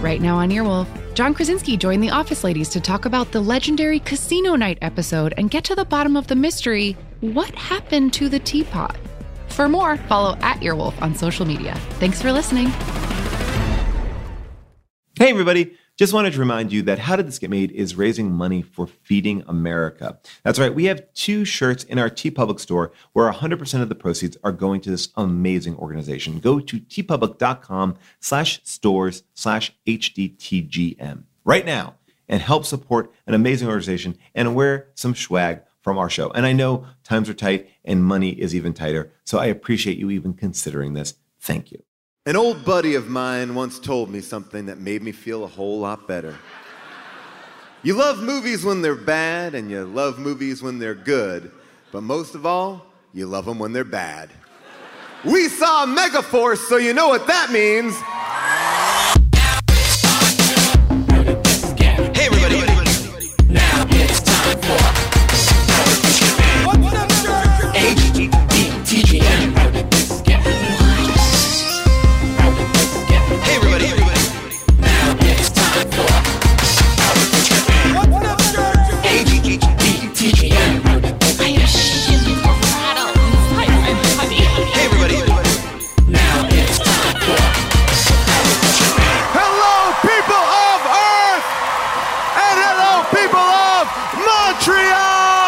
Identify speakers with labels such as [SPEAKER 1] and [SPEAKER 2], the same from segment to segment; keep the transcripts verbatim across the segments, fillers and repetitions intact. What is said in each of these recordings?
[SPEAKER 1] Right now on Earwolf, John Krasinski joined the Office Ladies to talk about the legendary Casino Night episode and get to the bottom of the mystery, what happened to the teapot? For more, follow at Earwolf on social media. Thanks for listening.
[SPEAKER 2] Hey, everybody. Just wanted to remind you that How Did This Get Made is raising money for Feeding America. That's right. We have two shirts in our TeePublic store where one hundred percent of the proceeds are going to this amazing organization. Go to teepublic.com slash stores slash HDTGM right now and help support an amazing organization and wear some swag from our show. And I know times are tight and money is even tighter, so I appreciate you even considering this. Thank you.
[SPEAKER 3] An old buddy of mine once told me something that made me feel a whole lot better. You love movies when they're bad, and you love movies when they're good, but most of all, you love them when they're bad. We saw Megaforce, so you know what that means.
[SPEAKER 4] Hey, everybody. Now it's time for What's Up, Jerk? H D T G M. Hey, everybody. Now it's time for What's Up, Jerk? H D T G M. I am shivering a rattle inside my body. Hey, everybody. Now it's time for
[SPEAKER 3] Hello, people of Earth! And hello, people of Montreal!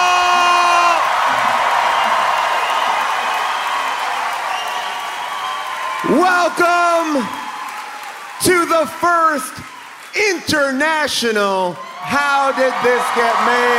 [SPEAKER 3] Welcome to the first international How Did This Get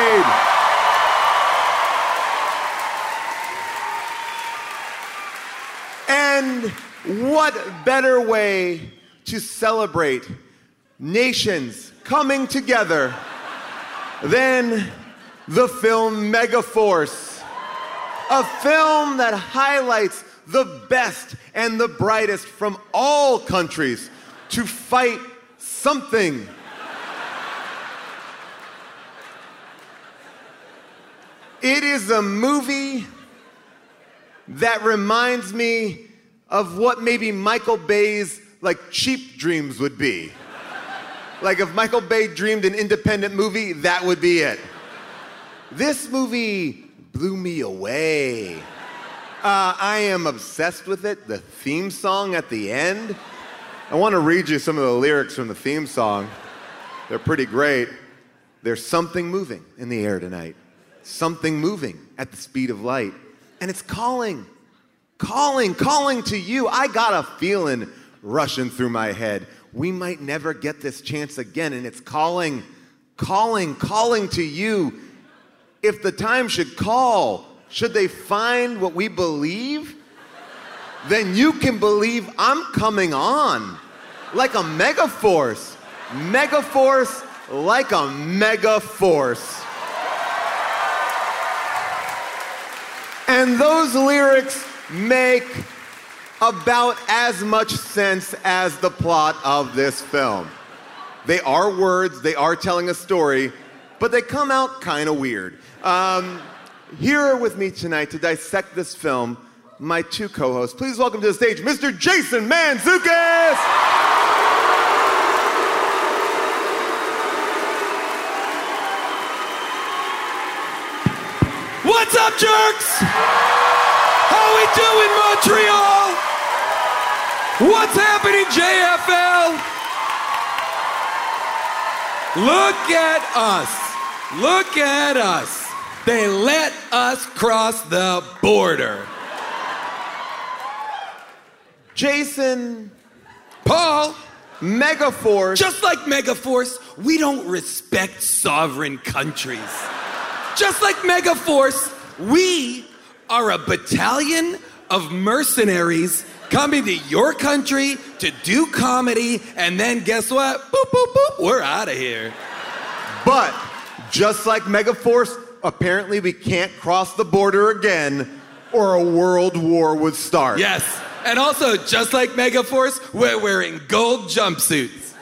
[SPEAKER 3] Made? And what better way to celebrate nations coming together than the film Megaforce, a film that highlights the best and the brightest from all countries to fight something. It is a movie that reminds me of what maybe Michael Bay's like cheap dreams would be. Like if Michael Bay dreamed an independent movie, that would be it. This movie blew me away. Uh, I am obsessed with it. The theme song at the end. I want to read you some of the lyrics from the theme song. They're pretty great. There's something moving in the air tonight. Something moving at the speed of light. And it's calling, calling, calling to you. I got a feeling rushing through my head. We might never get this chance again. And it's calling, calling, calling to you. If the time should call, should they find what we believe? Then you can believe I'm coming on. Like a megaforce. Megaforce like a megaforce. And those lyrics make about as much sense as the plot of this film. They are words, they are telling a story, but they come out kind of weird. Um, here with me tonight to dissect this film, my two co-hosts. Please welcome to the stage, Mister Jason Mantzoukas!
[SPEAKER 4] What's up, jerks? How we doing, Montreal? What's happening, J F L? Look at us. Look at us. They let us cross the border.
[SPEAKER 3] Jason.
[SPEAKER 4] Paul.
[SPEAKER 3] Megaforce.
[SPEAKER 4] Just like Megaforce, we don't respect sovereign countries. Just like Megaforce, we are a battalion of mercenaries coming to your country to do comedy, and then guess what? Boop, boop, boop, we're out of here.
[SPEAKER 3] But just like Megaforce, apparently we can't cross the border again or a world war would start.
[SPEAKER 4] Yes, and also just like Megaforce, we're wearing gold jumpsuits.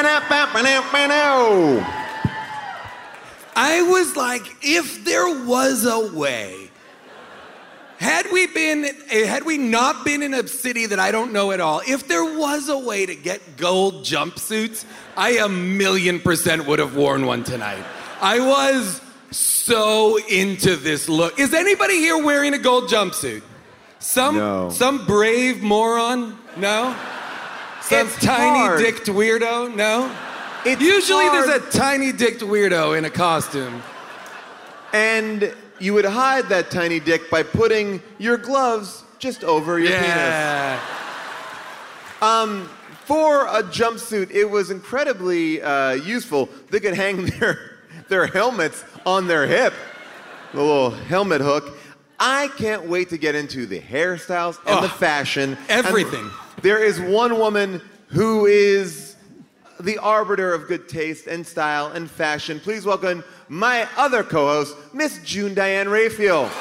[SPEAKER 4] I was like, if there was a way, had we been had we not been in a city that I don't know at all, if there was a way to get gold jumpsuits, I a million percent would have worn one tonight. I was so into this look. Is anybody here wearing a gold jumpsuit? Some
[SPEAKER 3] No.
[SPEAKER 4] some brave moron? No? Some
[SPEAKER 3] It's
[SPEAKER 4] tiny
[SPEAKER 3] hard.
[SPEAKER 4] dicked weirdo? No?
[SPEAKER 3] It's
[SPEAKER 4] Usually
[SPEAKER 3] hard.
[SPEAKER 4] there's a tiny dicked weirdo in a costume.
[SPEAKER 3] And you would hide that tiny dick by putting your gloves just over your penis.
[SPEAKER 4] Yeah.
[SPEAKER 3] For a jumpsuit, it was incredibly uh, useful. They could hang their, their helmets on their hip, the little helmet hook. I can't wait to get into the hairstyles and
[SPEAKER 4] Oh,
[SPEAKER 3] the fashion.
[SPEAKER 4] everything.
[SPEAKER 3] And there is one woman who is the arbiter of good taste and style and fashion. Please welcome my other co-host, Miss June Diane Raphael.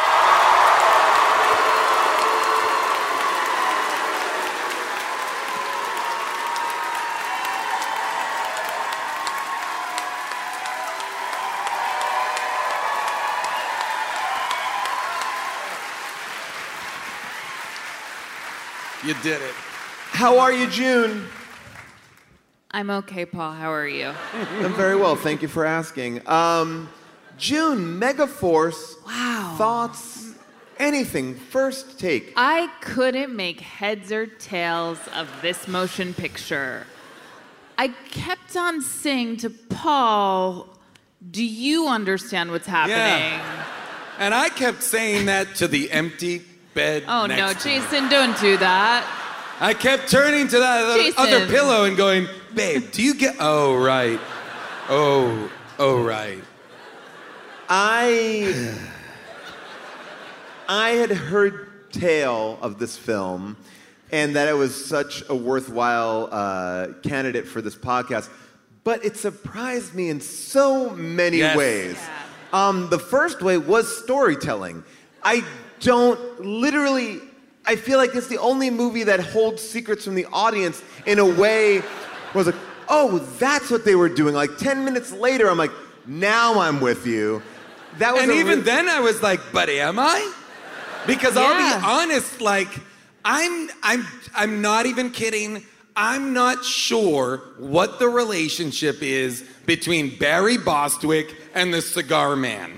[SPEAKER 4] You did it.
[SPEAKER 3] How are you, June?
[SPEAKER 5] I'm okay, Paul. How are you?
[SPEAKER 3] I'm very well. Thank you for asking. Um, June, Megaforce.
[SPEAKER 5] Wow.
[SPEAKER 3] Thoughts? Anything? First take.
[SPEAKER 5] I couldn't make heads or tails of this motion picture. I kept on saying to Paul, do you understand what's happening?
[SPEAKER 4] Yeah. And I kept saying that to the empty bed
[SPEAKER 5] Oh,
[SPEAKER 4] next
[SPEAKER 5] no,
[SPEAKER 4] to me.
[SPEAKER 5] Jason, don't do that.
[SPEAKER 4] I kept turning to that other-
[SPEAKER 5] Jason.
[SPEAKER 4] other pillow and going, babe, do you get... Oh, right. Oh, oh, right.
[SPEAKER 3] I I had heard tale of this film and that it was such a worthwhile uh, candidate for this podcast, but it surprised me in so many
[SPEAKER 4] Yes.
[SPEAKER 3] ways. Um, the first way was storytelling. I don't literally. I feel like it's the only movie that holds secrets from the audience in a way. Was like, oh, that's what they were doing. Like ten minutes later, I'm like, now I'm with you. That was
[SPEAKER 4] And
[SPEAKER 3] a
[SPEAKER 4] even
[SPEAKER 3] re-
[SPEAKER 4] then I was like, but am I? Because I'll
[SPEAKER 5] Yeah.
[SPEAKER 4] be honest, like, I'm, I'm, I'm not even kidding. I'm not sure what the relationship is between Barry Bostwick and the Cigar Man.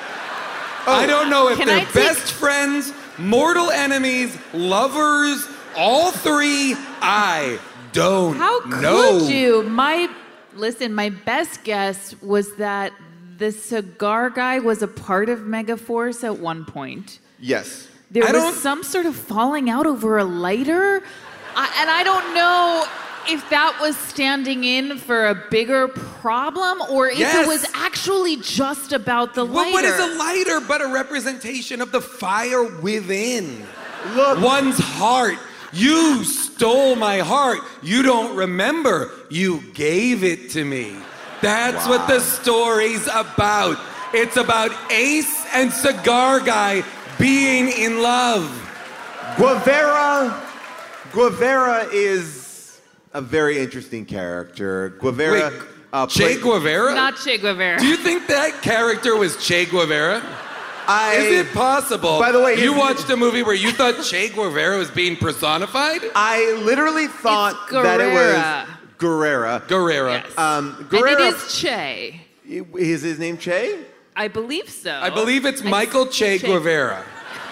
[SPEAKER 4] I don't know if
[SPEAKER 5] Can
[SPEAKER 4] they're
[SPEAKER 5] I take-
[SPEAKER 4] best friends, mortal enemies, lovers, all three. I don't
[SPEAKER 5] How
[SPEAKER 4] know.
[SPEAKER 5] could you? My listen, my best guess was that the cigar guy was a part of Megaforce at one point.
[SPEAKER 3] Yes.
[SPEAKER 5] There
[SPEAKER 4] I
[SPEAKER 5] was
[SPEAKER 4] don't-
[SPEAKER 5] some sort of falling out over a lighter, I, and I don't know if that was standing in for a bigger problem or if
[SPEAKER 4] Yes.
[SPEAKER 5] it was actually just about the
[SPEAKER 4] Well,
[SPEAKER 5] lighter.
[SPEAKER 4] what is a lighter but a representation of the fire within?
[SPEAKER 3] Look,
[SPEAKER 4] One's heart. You stole my heart. You don't remember. You gave it to me. That's what the story's about. It's about Ace and Cigar Guy being in love.
[SPEAKER 3] Guevara. Guevara is a very interesting character. Guevara.
[SPEAKER 4] Wait,
[SPEAKER 3] uh,
[SPEAKER 4] Che
[SPEAKER 3] played-
[SPEAKER 4] Guevara?
[SPEAKER 5] Not Che Guevara?
[SPEAKER 4] Do you think that character was Che Guevara?
[SPEAKER 3] I,
[SPEAKER 4] Is it possible?
[SPEAKER 3] By the way,
[SPEAKER 4] you
[SPEAKER 3] his-
[SPEAKER 4] watched a movie where you thought Che Guevara was being personified?
[SPEAKER 3] I literally thought
[SPEAKER 5] It's
[SPEAKER 3] that it
[SPEAKER 5] Guerrera.
[SPEAKER 3] was Guerrera.
[SPEAKER 4] Guerrera.
[SPEAKER 5] Yes.
[SPEAKER 3] Um,
[SPEAKER 5] and
[SPEAKER 3] Guerrera.
[SPEAKER 5] it is Che.
[SPEAKER 3] Is his name Che?
[SPEAKER 5] I believe so.
[SPEAKER 4] I believe it's
[SPEAKER 5] I-
[SPEAKER 4] Michael Che Guevara.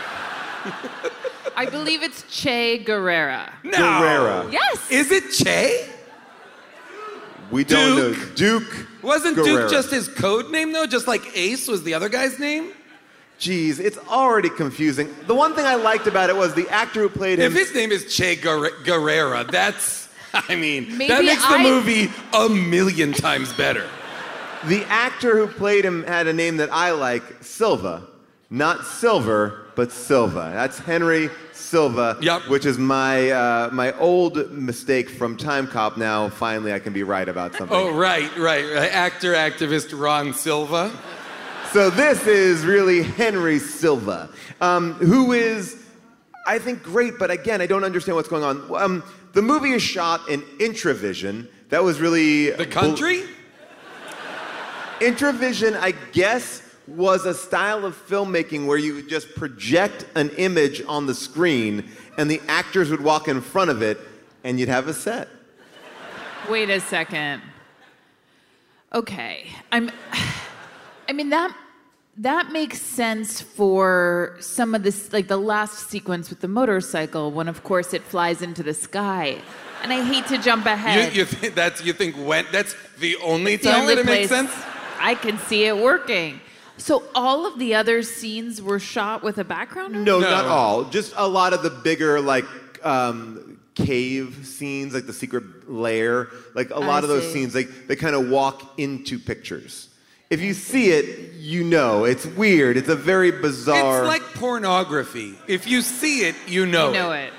[SPEAKER 5] I believe it's Che Guerrera.
[SPEAKER 4] No.
[SPEAKER 3] Guerrera.
[SPEAKER 5] Yes.
[SPEAKER 4] Is it Che?
[SPEAKER 3] We don't
[SPEAKER 4] Duke.
[SPEAKER 3] know. Duke.
[SPEAKER 4] Wasn't
[SPEAKER 3] Guerrera.
[SPEAKER 4] Duke just his code name though? Just like Ace was the other guy's name?
[SPEAKER 3] Jeez, it's already confusing. The one thing I liked about it was the actor who played him.
[SPEAKER 4] If his name is Che Guerre- Guerrera, that's, I mean, that
[SPEAKER 5] Maybe
[SPEAKER 4] makes the
[SPEAKER 5] I-
[SPEAKER 4] movie a million times better.
[SPEAKER 3] The actor who played him had a name that I like, Silva. Not Silver, but Silva. That's Henry Silva,
[SPEAKER 4] Yep.
[SPEAKER 3] which is my uh, my old mistake from Time Cop. Now, finally, I can be right about something.
[SPEAKER 4] Oh, right, right, right. Actor, activist Ron Silva.
[SPEAKER 3] So this is really Henry Silva, um, who is, I think, great, but again, I don't understand what's going on. Um, the movie is shot in Intravision. That was really...
[SPEAKER 4] The country?
[SPEAKER 3] Intravision, I guess, was a style of filmmaking where you would just project an image on the screen and the actors would walk in front of it and you'd have a set.
[SPEAKER 5] Wait a second. Okay. I'm I mean that that makes sense for some of this, like the last sequence with the motorcycle, when of course it flies into the sky. And I hate to jump ahead.
[SPEAKER 4] You, you think that's you think when that's the only
[SPEAKER 5] It's the
[SPEAKER 4] time
[SPEAKER 5] only
[SPEAKER 4] that it makes
[SPEAKER 5] place
[SPEAKER 4] sense?
[SPEAKER 5] I can see it working. So all of the other scenes were shot with a background?
[SPEAKER 3] No,
[SPEAKER 4] No.
[SPEAKER 3] not all. Just a lot of the bigger, like, um, cave scenes, like the secret lair. Like, a lot
[SPEAKER 5] I
[SPEAKER 3] of those
[SPEAKER 5] see.
[SPEAKER 3] scenes, like, they kind of walk into pictures. If you see it, you know. It's weird. It's a very bizarre...
[SPEAKER 4] It's like pornography. If you see it, you know,
[SPEAKER 5] I know it.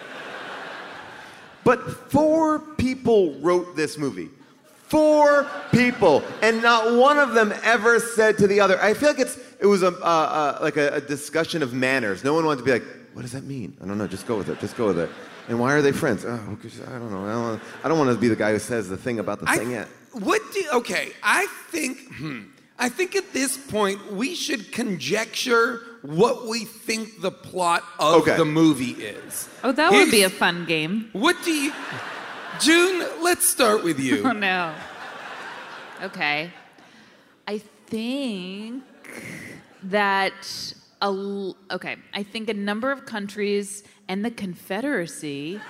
[SPEAKER 3] But four people wrote this movie. Four people, and not one of them ever said to the other. I feel like it's it was a uh, uh, like a, a discussion of manners. No one wanted to be like, "What does that mean?" I don't know. Just go with it. Just go with it. And why are they friends? Oh, because I don't know. I don't, wanna, I don't want to be the guy who says the thing about the
[SPEAKER 4] I,
[SPEAKER 3] thing yet.
[SPEAKER 4] What do okay? I think hmm, I think at this point we should conjecture what we think the plot of
[SPEAKER 3] Okay.
[SPEAKER 4] the movie is.
[SPEAKER 5] Oh, that would be a
[SPEAKER 4] Here's-
[SPEAKER 5] fun game.
[SPEAKER 4] What do you June, let's start with
[SPEAKER 5] Oh
[SPEAKER 4] you.
[SPEAKER 5] no. Okay. I think that a l- okay, I think a number of countries and the Confederacy.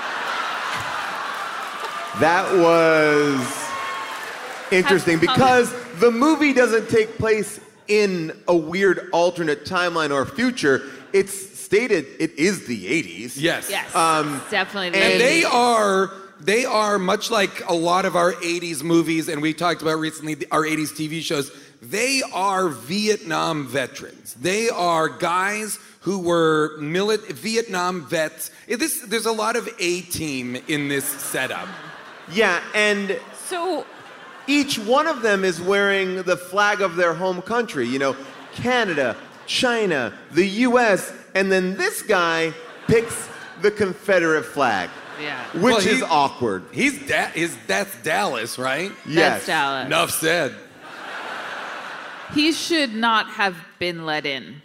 [SPEAKER 3] That was interesting
[SPEAKER 5] Have come-
[SPEAKER 3] because the movie doesn't take place in a weird alternate timeline or future. It's stated it is the eighties.
[SPEAKER 4] Yes.
[SPEAKER 5] Yes.
[SPEAKER 3] Um,
[SPEAKER 5] it's definitely the
[SPEAKER 3] and
[SPEAKER 4] And they
[SPEAKER 5] eighties.
[SPEAKER 4] are they are much like a lot of our eighties movies, and we talked about recently the- our eighties T V shows. They are Vietnam veterans. They are guys who were mili- Vietnam vets. Eh, This, there's a lot of A-team in this setup.
[SPEAKER 3] Yeah, and
[SPEAKER 5] So
[SPEAKER 3] each one of them is wearing the flag of their home country. You know, Canada, China, the U S, and then this guy picks the Confederate flag.
[SPEAKER 5] Yeah.
[SPEAKER 3] Which
[SPEAKER 4] Well, he-
[SPEAKER 3] is awkward.
[SPEAKER 4] He's da- his, that's Dallas, right?
[SPEAKER 3] Yes.
[SPEAKER 5] that's Dallas.
[SPEAKER 4] Enough said.
[SPEAKER 5] He should not have been let in.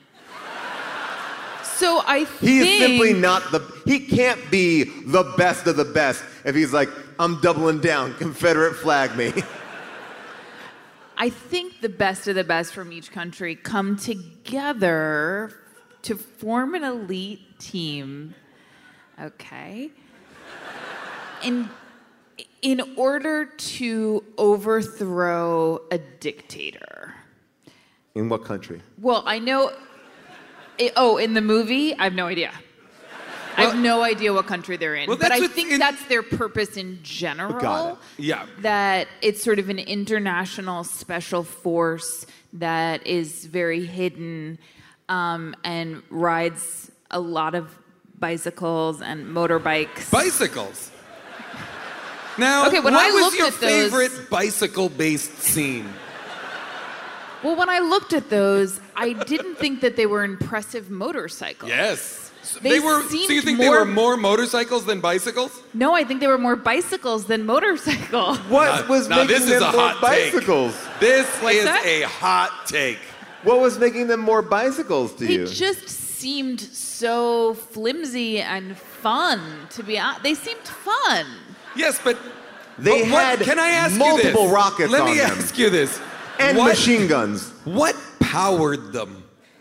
[SPEAKER 5] So I think
[SPEAKER 3] He is simply not the, he can't be the best of the best if he's like, I'm doubling down, Confederate flag me.
[SPEAKER 5] I think the best of the best from each country come together to form an elite team. Okay. In in order to overthrow a dictator.
[SPEAKER 3] In what country?
[SPEAKER 5] Well, I know i- oh, in the movie, I have no idea. I have
[SPEAKER 4] Well-
[SPEAKER 5] no idea what country they're in.
[SPEAKER 4] Well,
[SPEAKER 5] but
[SPEAKER 4] that's
[SPEAKER 5] I
[SPEAKER 4] what's
[SPEAKER 5] think
[SPEAKER 4] in-
[SPEAKER 5] that's their purpose in general.
[SPEAKER 3] Got it.
[SPEAKER 4] Yeah.
[SPEAKER 5] That it's sort of an international special force that is very hidden um, and rides a lot of bicycles and motorbikes.
[SPEAKER 4] Bicycles. Now,
[SPEAKER 5] Okay, when
[SPEAKER 4] what
[SPEAKER 5] I
[SPEAKER 4] was
[SPEAKER 5] looked
[SPEAKER 4] your
[SPEAKER 5] at those-
[SPEAKER 4] favorite bicycle-based scene?
[SPEAKER 5] Well, when I looked at those, I didn't think that they were impressive motorcycles.
[SPEAKER 4] Yes. So
[SPEAKER 5] They
[SPEAKER 4] were. So
[SPEAKER 5] seemed
[SPEAKER 4] you think they
[SPEAKER 5] more-
[SPEAKER 4] were more motorcycles than bicycles?
[SPEAKER 5] No, I think they were more bicycles than motorcycles.
[SPEAKER 3] What
[SPEAKER 4] Now-
[SPEAKER 3] was
[SPEAKER 4] now
[SPEAKER 3] making
[SPEAKER 4] this is
[SPEAKER 3] them
[SPEAKER 4] a
[SPEAKER 3] more
[SPEAKER 4] hot take.
[SPEAKER 3] bicycles?
[SPEAKER 4] This
[SPEAKER 5] What's
[SPEAKER 4] is
[SPEAKER 5] that?
[SPEAKER 4] a hot take.
[SPEAKER 3] What was making them more bicycles to
[SPEAKER 5] They
[SPEAKER 3] you?
[SPEAKER 5] just seemed so flimsy and fun to be honest. They seemed fun.
[SPEAKER 4] Yes, but
[SPEAKER 3] They
[SPEAKER 4] but what-
[SPEAKER 3] had
[SPEAKER 4] can I ask
[SPEAKER 3] multiple
[SPEAKER 4] you this?
[SPEAKER 3] rockets
[SPEAKER 4] Let
[SPEAKER 3] on
[SPEAKER 4] me
[SPEAKER 3] them.
[SPEAKER 4] ask you this.
[SPEAKER 3] and
[SPEAKER 4] what,
[SPEAKER 3] machine guns.
[SPEAKER 4] What powered them?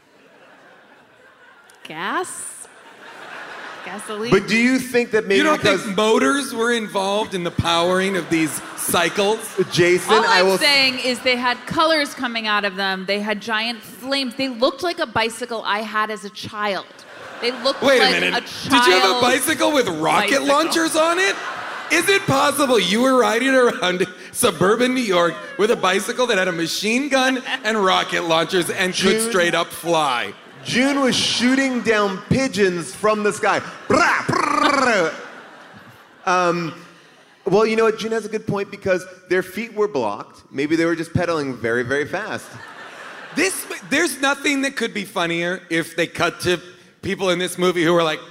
[SPEAKER 5] Gas? Gasoline?
[SPEAKER 3] But do you think that maybe
[SPEAKER 4] You don't
[SPEAKER 3] because
[SPEAKER 4] think motors were involved in the powering of these cycles?
[SPEAKER 3] Jason,
[SPEAKER 5] All
[SPEAKER 3] I
[SPEAKER 5] I'm
[SPEAKER 3] will
[SPEAKER 5] saying is they had colors coming out of them. They had giant flames. They looked like a bicycle I had as a child. They looked
[SPEAKER 4] Wait
[SPEAKER 5] like
[SPEAKER 4] a minute.
[SPEAKER 5] a
[SPEAKER 4] Did you have a
[SPEAKER 5] child's
[SPEAKER 4] bicycle with rocket
[SPEAKER 5] bicycle.
[SPEAKER 4] launchers on it? Is it possible you were riding around suburban New York with a bicycle that had a machine gun and rocket launchers and could
[SPEAKER 3] June-
[SPEAKER 4] straight up fly?
[SPEAKER 3] June was shooting down pigeons from the sky. Brah, brrr. um, well, you know what? June has a good point because their feet were blocked. Maybe they were just pedaling very, very fast.
[SPEAKER 4] This, there's nothing that could be funnier if they cut to people in this movie who are like,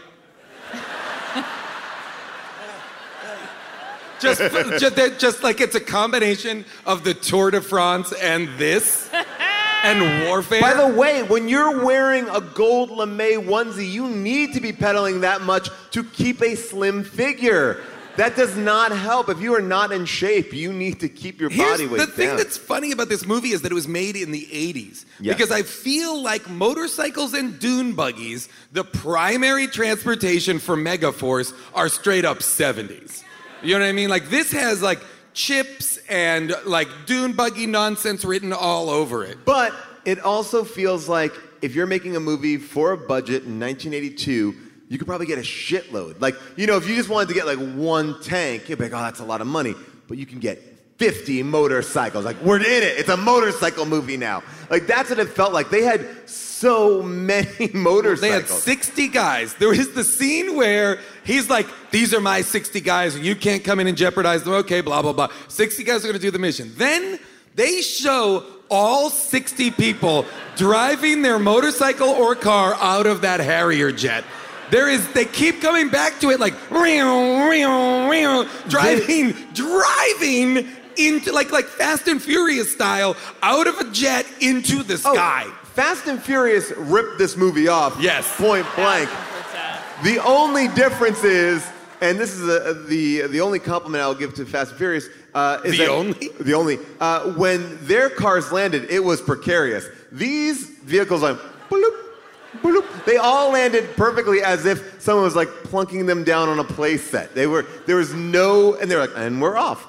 [SPEAKER 4] just, just, just like it's a combination of the Tour de France and this. and warfare.
[SPEAKER 3] By the way, when you're wearing a gold lame onesie, you need to be pedaling that much to keep a slim figure. That does not help. If you are not in shape, you need to keep your
[SPEAKER 4] Here's
[SPEAKER 3] body weight down.
[SPEAKER 4] the thing that's funny about this movie is that it was made in the eighties.
[SPEAKER 3] Yes.
[SPEAKER 4] Because I feel like motorcycles and dune buggies, the primary transportation for Megaforce, are straight up seventies. You know what I mean? Like, this has, like, chips and, like, dune buggy nonsense written all over it.
[SPEAKER 3] But it also feels like if you're making a movie for a budget in nineteen eighty-two, you could probably get a shitload. Like, you know, if you just wanted to get like one tank, you'd be like, oh, that's a lot of money. But you can get fifty motorcycles. Like, we're in it. It's a motorcycle movie now. Like, that's what it felt like. They had so many motorcycles.
[SPEAKER 4] They had sixty guys. There was the scene where he's like, these are my sixty guys, and you can't come in and jeopardize them. Okay, blah, blah, blah. sixty guys are going to do the mission. Then they show all sixty people driving their motorcycle or car out of that Harrier jet. There is, they keep coming back to it like, real, real, real, driving, driving into, like, like Fast and Furious style, out of a jet into the sky.
[SPEAKER 3] Oh, Fast and Furious ripped this movie off.
[SPEAKER 4] Yes.
[SPEAKER 3] Point blank. The only difference is, and this is a, the the only compliment I'll give to Fast and Furious, uh, is
[SPEAKER 4] The
[SPEAKER 3] that,
[SPEAKER 4] only?
[SPEAKER 3] The only. Uh, when their cars landed, it was precarious. These vehicles, like, bloop, bloop, they all landed perfectly as if someone was like plunking them down on a play set. They were, there was no, and they're like, and we're off.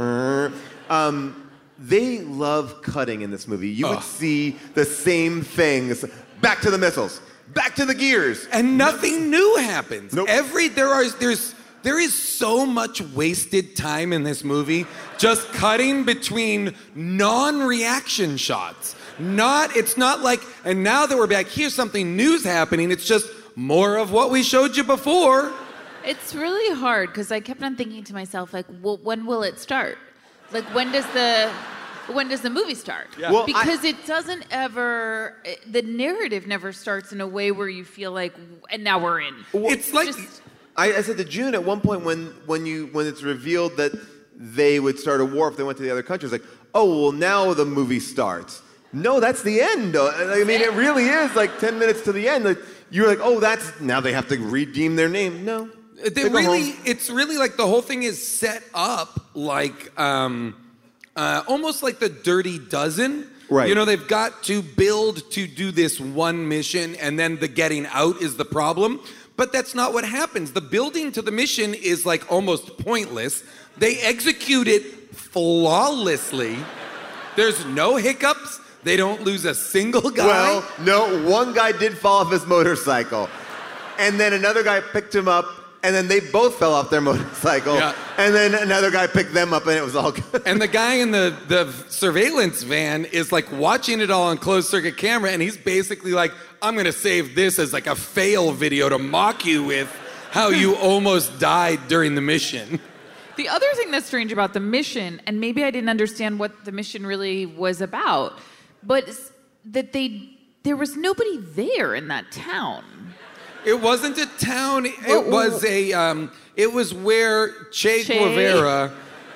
[SPEAKER 3] Um, they love cutting in this movie. You
[SPEAKER 4] Ugh.
[SPEAKER 3] would see the same things. Back to the missiles. Back to the gears.
[SPEAKER 4] And nothing new happens.
[SPEAKER 3] Nope.
[SPEAKER 4] Every there are there's there is so much wasted time in this movie just cutting between non-reaction shots. Not it's not like, and now that we're back, here's something new's happening. It's just more of what we showed you before.
[SPEAKER 5] It's really hard because I kept on thinking to myself, like, well, when will it start? Like, when does the when does the movie start?
[SPEAKER 4] Yeah.
[SPEAKER 3] Well,
[SPEAKER 5] because
[SPEAKER 3] I-
[SPEAKER 5] it doesn't ever, it- the narrative never starts in a way where you feel like, and now we're in.
[SPEAKER 4] It's like
[SPEAKER 5] Just-
[SPEAKER 3] I, I said to June at one point when when you when it's revealed that they would start a war if they went to the other countries, like, oh well, now the movie starts. No, that's the end. I mean, it really is like ten minutes to the end. Like, you're like, oh, that's now they have to redeem their name. No,
[SPEAKER 4] They really, it's really like the whole thing is set up like um, uh, almost like the Dirty Dozen.
[SPEAKER 3] Right.
[SPEAKER 4] You know, they've got to build to do this one mission, and then the getting out is the problem. But that's not what happens. The building to the mission is like almost pointless. They execute it flawlessly. There's no hiccups. They don't lose a single guy.
[SPEAKER 3] Well, no, one guy did fall off his motorcycle, and then another guy picked him up. And then they both fell off their motorcycle.
[SPEAKER 4] Yeah.
[SPEAKER 3] And then another guy picked them up, and it was all good.
[SPEAKER 4] And the guy in the, the surveillance van is like watching it all on closed circuit camera, and he's basically like, I'm gonna save this as like a fail video to mock you with how you almost died during the mission.
[SPEAKER 5] The other thing that's strange about the mission, and maybe I didn't understand what the mission really was about, but is that they there was nobody there in that town.
[SPEAKER 4] It wasn't a town. It
[SPEAKER 5] Whoa, whoa,
[SPEAKER 4] was a. Um, it was where Che,
[SPEAKER 5] Che.
[SPEAKER 4] Guevara,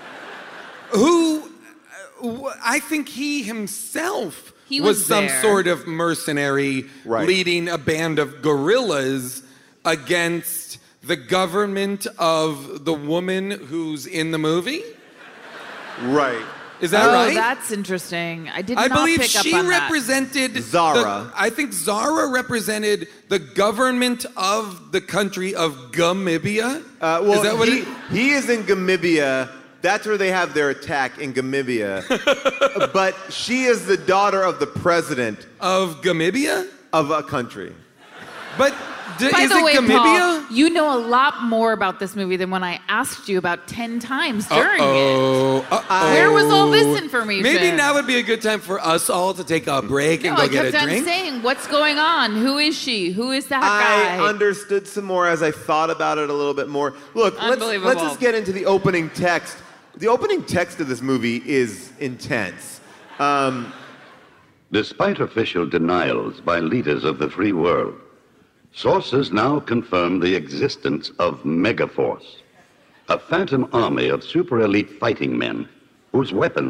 [SPEAKER 4] who uh, I think he himself
[SPEAKER 5] He was
[SPEAKER 4] some
[SPEAKER 5] there.
[SPEAKER 4] sort of mercenary
[SPEAKER 3] Right.
[SPEAKER 4] leading a band of guerrillas against the government of the woman who's in the movie.
[SPEAKER 3] Right.
[SPEAKER 4] Is that
[SPEAKER 5] oh,
[SPEAKER 4] right?
[SPEAKER 5] that's interesting. I did
[SPEAKER 4] I
[SPEAKER 5] not
[SPEAKER 4] believe
[SPEAKER 5] pick up
[SPEAKER 4] she
[SPEAKER 5] on that.
[SPEAKER 4] represented
[SPEAKER 3] Zara.
[SPEAKER 4] the- I think Zara represented the government of the country of Gamibia.
[SPEAKER 3] Uh, well,
[SPEAKER 4] is that what
[SPEAKER 3] he,
[SPEAKER 4] it?
[SPEAKER 3] he is in Gamibia. That's where they have their attack, in Gamibia. But she is the daughter of the president
[SPEAKER 4] Of Gamibia?
[SPEAKER 3] of a country.
[SPEAKER 4] But d-
[SPEAKER 5] By
[SPEAKER 4] is
[SPEAKER 5] the
[SPEAKER 4] it
[SPEAKER 5] way,
[SPEAKER 4] Gamibia?
[SPEAKER 5] Paul, you know a lot more about this movie than when I asked you about ten times during it.
[SPEAKER 4] Uh-oh. Uh-oh.
[SPEAKER 5] Where was all this information?
[SPEAKER 4] Maybe now would be a good time for us all to take a break and
[SPEAKER 5] No,
[SPEAKER 4] go
[SPEAKER 5] I
[SPEAKER 4] get
[SPEAKER 5] kept
[SPEAKER 4] a
[SPEAKER 5] on
[SPEAKER 4] drink.
[SPEAKER 5] saying, what's going on? Who is she? Who is that
[SPEAKER 3] I
[SPEAKER 5] guy?
[SPEAKER 3] understood some more as I thought about it a little bit more. Look, let's,
[SPEAKER 5] Unbelievable.
[SPEAKER 3] let's just get into the opening text. The opening text of this movie is intense. Um,
[SPEAKER 6] Despite official denials by leaders of the free world, sources now confirm the existence of Megaforce, a phantom army of super elite fighting men whose weapons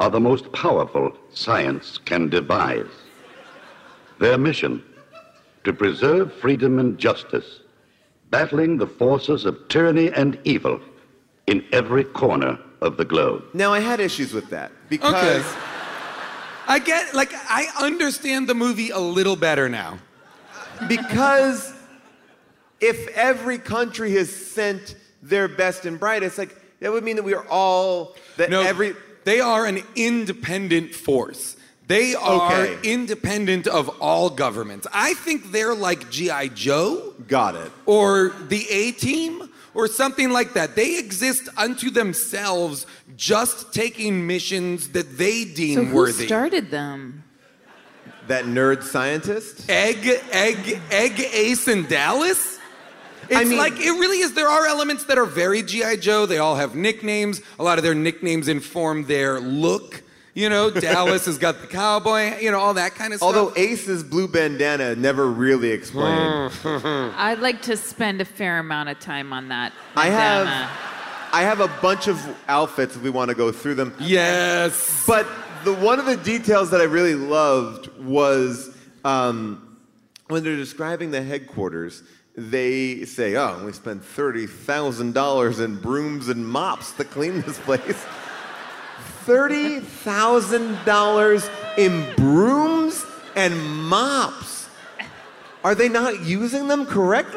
[SPEAKER 6] are the most powerful science can devise. Their mission, to preserve freedom and justice, battling the forces of tyranny and evil in every corner of the globe.
[SPEAKER 3] Now, I had issues with that because...
[SPEAKER 4] Okay. I get, like, I understand the movie a little better now.
[SPEAKER 3] Because if every country has sent their best and brightest, like, that would mean that we are all... That
[SPEAKER 4] No,
[SPEAKER 3] every...
[SPEAKER 4] they are an independent force. They are
[SPEAKER 3] Okay.
[SPEAKER 4] independent of all governments. I think they're like G I. Joe.
[SPEAKER 3] Got it.
[SPEAKER 4] Or the A-Team, or something like that. They exist unto themselves, just taking missions that they deem
[SPEAKER 5] So who
[SPEAKER 4] worthy.
[SPEAKER 5] started them?
[SPEAKER 3] That nerd scientist?
[SPEAKER 4] Egg, egg, egg, Ace, and Dallas? It's
[SPEAKER 3] I mean-
[SPEAKER 4] like, it really is. There are elements that are very G I. Joe. They all have nicknames. A lot of their nicknames inform their look. You know, Dallas has got the cowboy, you know, all that kind of stuff.
[SPEAKER 3] Although Ace's blue bandana never really explained.
[SPEAKER 5] I'd like to spend a fair amount of time on that.
[SPEAKER 3] I have,
[SPEAKER 5] bandana.
[SPEAKER 3] I have a bunch of outfits if we want to go through them.
[SPEAKER 4] Yes.
[SPEAKER 3] But the one of the details that I really loved was um, when they're describing the headquarters, they say, oh, we spent thirty thousand dollars in brooms and mops to clean this place. thirty thousand dollars in brooms and mops. Are they not using them correctly?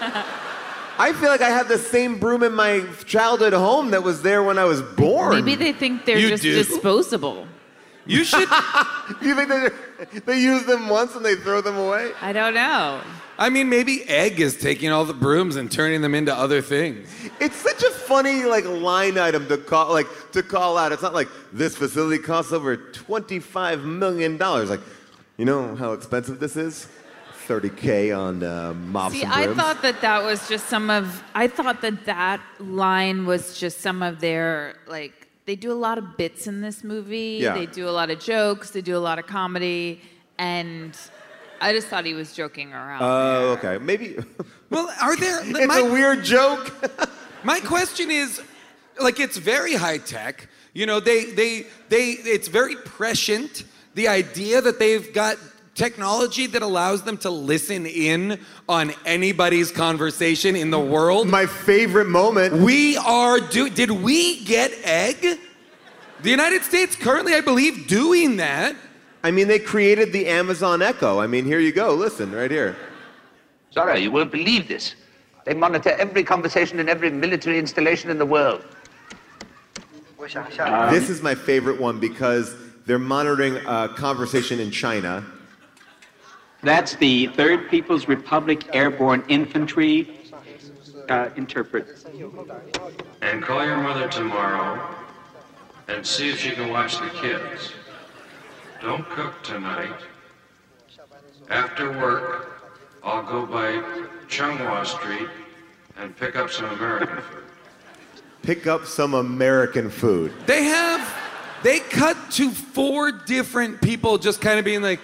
[SPEAKER 3] I feel like I have the same broom in my childhood home that was there when I was born.
[SPEAKER 5] Maybe they think they're
[SPEAKER 4] You
[SPEAKER 5] just
[SPEAKER 4] do?
[SPEAKER 5] disposable.
[SPEAKER 4] You should,
[SPEAKER 3] Do you think they they use them once and they throw them away?
[SPEAKER 5] I don't know.
[SPEAKER 4] I mean, maybe Egg is taking all the brooms and turning them into other things.
[SPEAKER 3] It's such a funny like line item to call like to call out. It's not like this facility costs over twenty-five million dollars. Like, you know how expensive this is? thirty K on uh, mops
[SPEAKER 5] See,
[SPEAKER 3] and
[SPEAKER 5] I
[SPEAKER 3] brooms.
[SPEAKER 5] thought that that was just some of. I thought that that line was just some of their like. They do a lot of bits in this movie.
[SPEAKER 3] Yeah.
[SPEAKER 5] They do a lot of jokes. They do a lot of comedy, and I just thought he was joking around.
[SPEAKER 3] Oh,
[SPEAKER 5] there.
[SPEAKER 3] okay. Maybe
[SPEAKER 4] Well, are there...
[SPEAKER 3] it's
[SPEAKER 4] my,
[SPEAKER 3] a weird joke.
[SPEAKER 4] my question is, like, it's very high tech. You know, they, they, they, it's very prescient. The idea that they've got technology that allows them to listen in on anybody's conversation in the world.
[SPEAKER 3] My favorite moment.
[SPEAKER 4] We are do. Did we get Egg? The United States currently, I believe, doing that.
[SPEAKER 3] I mean, they created the Amazon Echo. I mean, here you go. Listen, right here.
[SPEAKER 7] Sorry, you won't believe this. They monitor every conversation in every military installation in the world.
[SPEAKER 3] This is my favorite one because they're monitoring a conversation in China.
[SPEAKER 8] That's the Third People's Republic Airborne Infantry uh, interpret.
[SPEAKER 9] And call your mother tomorrow and see if she can watch the kids. Don't cook tonight. After work, I'll go by Chunghwa Street and pick up some American food.
[SPEAKER 3] Pick up some American food.
[SPEAKER 4] They have, they cut to four different people just kind of being like,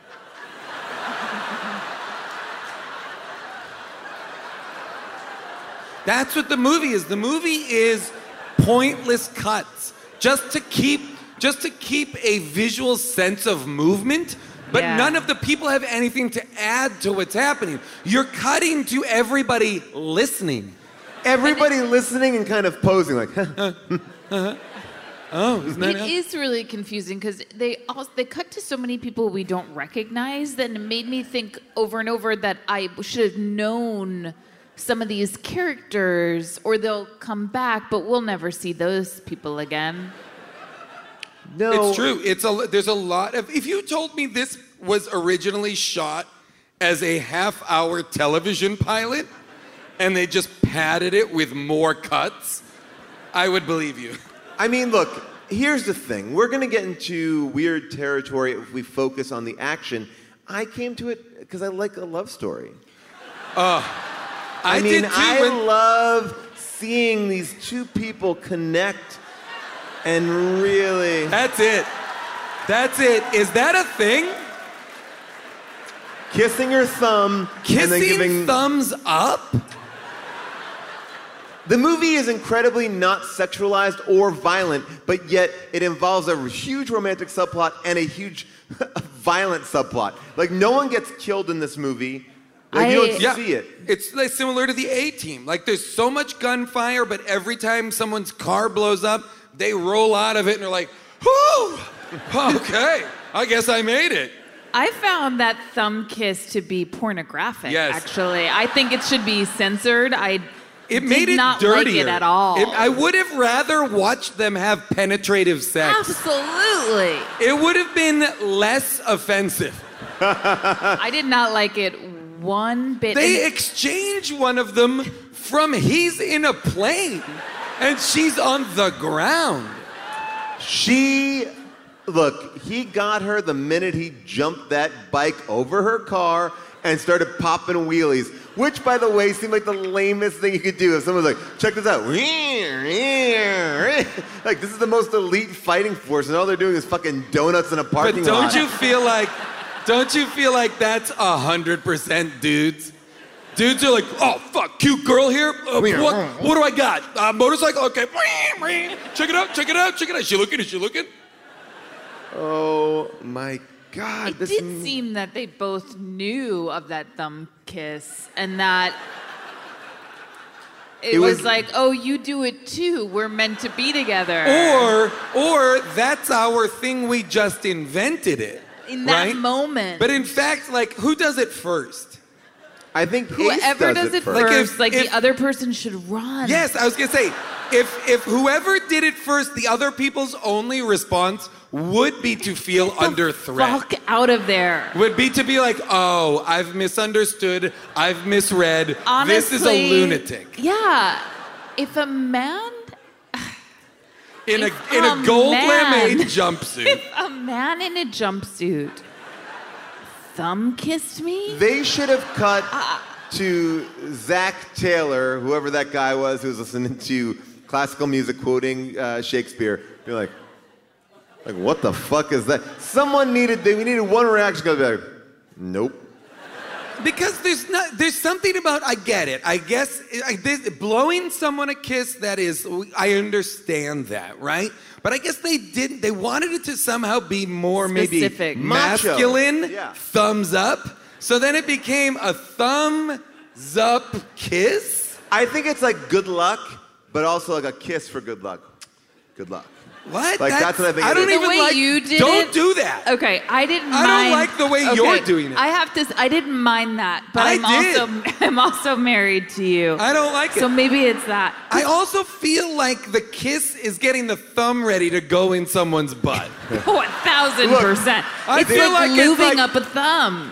[SPEAKER 4] that's what the movie is. The movie is pointless cuts just to keep just to keep a visual sense of movement, but
[SPEAKER 5] Yeah.
[SPEAKER 4] none of the people have anything to add to what's happening. You're cutting to everybody listening.
[SPEAKER 3] Everybody listening and kind of posing like, huh.
[SPEAKER 4] Oh, isn't that
[SPEAKER 5] It is really confusing because they also, they cut to so many people we don't recognize that it made me think over and over that I should have known some of these characters or they'll come back, but we'll never see those people again.
[SPEAKER 3] No.
[SPEAKER 4] It's true. It's a there's a lot of if you told me this was originally shot as a half-hour television pilot and they just padded it with more cuts, I would believe you.
[SPEAKER 3] I mean, look, here's the thing. We're going to get into weird territory if we focus on the action. I came to it because I like a love story.
[SPEAKER 4] I,
[SPEAKER 3] I, mean,
[SPEAKER 4] did too.
[SPEAKER 3] I
[SPEAKER 4] when-
[SPEAKER 3] love seeing these two people connect and really...
[SPEAKER 4] That's it. That's it. Is that a thing?
[SPEAKER 3] Kissing your thumb and then
[SPEAKER 4] Kissing
[SPEAKER 3] giving...
[SPEAKER 4] thumbs up?
[SPEAKER 3] The movie is incredibly not sexualized or violent, but yet it involves a huge romantic subplot and a huge violent subplot. Like, no one gets killed in this movie. Like,
[SPEAKER 5] I-
[SPEAKER 3] you don't
[SPEAKER 4] Yeah,
[SPEAKER 3] see it.
[SPEAKER 4] it's like similar to the A-Team. Like, there's so much gunfire, but every time someone's car blows up, they roll out of it and they're like, whoo, okay, I guess I made it.
[SPEAKER 5] I found that thumb kiss to be pornographic,
[SPEAKER 4] Yes.
[SPEAKER 5] actually. I think it should be censored. I
[SPEAKER 4] It
[SPEAKER 5] did
[SPEAKER 4] made it
[SPEAKER 5] not
[SPEAKER 4] dirtier.
[SPEAKER 5] like it at all.
[SPEAKER 4] It- I would have rather watched them have penetrative sex.
[SPEAKER 5] Absolutely.
[SPEAKER 4] It would have been less offensive.
[SPEAKER 5] I did not like it one bit.
[SPEAKER 4] They
[SPEAKER 5] And-
[SPEAKER 4] exchange one of them from he's in a plane and she's on the ground.
[SPEAKER 3] She, look, he got her the minute he jumped that bike over her car and started popping wheelies, which, by the way, seemed like the lamest thing you could do. If someone was like, check this out. Like, this is the most elite fighting force, and all they're doing is fucking donuts in a
[SPEAKER 4] But
[SPEAKER 3] parking
[SPEAKER 4] don't
[SPEAKER 3] lot.
[SPEAKER 4] you feel like, don't you feel like that's a hundred percent dudes? Dudes are like, oh fuck, cute girl here. Uh, what, what do I got? Uh, motorcycle. Okay. Check it out. Check it out. Check it out. Is she looking? Is she looking?
[SPEAKER 3] Oh, my God.
[SPEAKER 5] It
[SPEAKER 3] this
[SPEAKER 5] did
[SPEAKER 3] m-
[SPEAKER 5] seem that they both knew of that thumb kiss and that it,
[SPEAKER 3] It
[SPEAKER 5] was,
[SPEAKER 3] was-
[SPEAKER 5] like, oh, you do it too. We're meant to be together.
[SPEAKER 4] Or, or that's our thing. We just invented it.
[SPEAKER 5] in that
[SPEAKER 4] right?
[SPEAKER 5] moment.
[SPEAKER 4] But in fact, like, who does it first?
[SPEAKER 3] I think Ace
[SPEAKER 5] whoever
[SPEAKER 3] does,
[SPEAKER 5] does it
[SPEAKER 3] first.
[SPEAKER 5] first,
[SPEAKER 4] Like,
[SPEAKER 5] like,
[SPEAKER 4] if-
[SPEAKER 5] the other person should run.
[SPEAKER 4] Yes, I was gonna say, if if whoever did it first, the other people's only response would be to feel under threat.
[SPEAKER 5] Fuck out of there.
[SPEAKER 4] Would be to be like, oh, I've misunderstood, I've misread.
[SPEAKER 5] Honestly,
[SPEAKER 4] this is a lunatic.
[SPEAKER 5] Yeah. If a man,
[SPEAKER 4] In a
[SPEAKER 5] if
[SPEAKER 4] in a
[SPEAKER 5] a
[SPEAKER 4] gold
[SPEAKER 5] man-
[SPEAKER 4] lame jumpsuit.
[SPEAKER 5] if a man in a jumpsuit thumb kissed me,
[SPEAKER 3] They should have cut to Zach Taylor, whoever that guy was who was listening to classical music quoting uh, Shakespeare. You're like, like, what the fuck is that? Someone needed, they, we needed one reaction. Go like, nope.
[SPEAKER 4] Because there's not, there's something about, I get it. I guess I, this, blowing someone a kiss, that is, I understand that, right? But I guess they didn't, they wanted it to somehow be more
[SPEAKER 5] Specific.
[SPEAKER 4] maybe
[SPEAKER 3] Macho.
[SPEAKER 4] masculine,
[SPEAKER 3] Yeah.
[SPEAKER 4] thumbs up. So then it became a thumbs up kiss.
[SPEAKER 3] I think it's like good luck, but also like a kiss for good luck. Good luck.
[SPEAKER 4] What?
[SPEAKER 3] Like, that's what I think
[SPEAKER 4] I
[SPEAKER 3] it
[SPEAKER 4] don't
[SPEAKER 3] is.
[SPEAKER 5] The
[SPEAKER 4] even
[SPEAKER 5] way
[SPEAKER 4] like,
[SPEAKER 5] you did
[SPEAKER 4] don't
[SPEAKER 5] it-
[SPEAKER 4] do that.
[SPEAKER 5] okay, I didn't
[SPEAKER 4] I don't
[SPEAKER 5] mind.
[SPEAKER 4] like the way
[SPEAKER 5] okay,
[SPEAKER 4] you're doing it.
[SPEAKER 5] I have to. s- I didn't mind that, but
[SPEAKER 4] I
[SPEAKER 5] I'm
[SPEAKER 4] did.
[SPEAKER 5] also. I'm also married to you.
[SPEAKER 4] I don't like it.
[SPEAKER 5] So maybe it's that.
[SPEAKER 4] I also feel like the kiss is getting the thumb ready to go in someone's butt.
[SPEAKER 5] Oh, a thousand
[SPEAKER 3] Look,
[SPEAKER 5] percent.
[SPEAKER 4] I
[SPEAKER 5] it's
[SPEAKER 4] feel
[SPEAKER 5] like,
[SPEAKER 4] like it's
[SPEAKER 5] lubing
[SPEAKER 4] like-
[SPEAKER 5] up a thumb.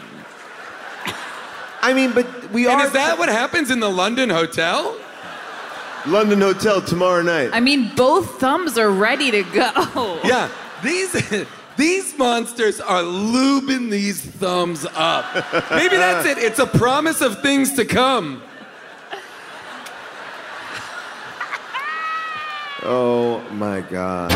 [SPEAKER 3] I mean, but we
[SPEAKER 4] And
[SPEAKER 3] are
[SPEAKER 4] is that what happens in the London hotel?
[SPEAKER 3] London Hotel tomorrow night.
[SPEAKER 5] I mean, both thumbs are ready to go.
[SPEAKER 4] Yeah, these these monsters are lubing these thumbs up. Maybe that's it. It's a promise of things to come.
[SPEAKER 3] Oh my God.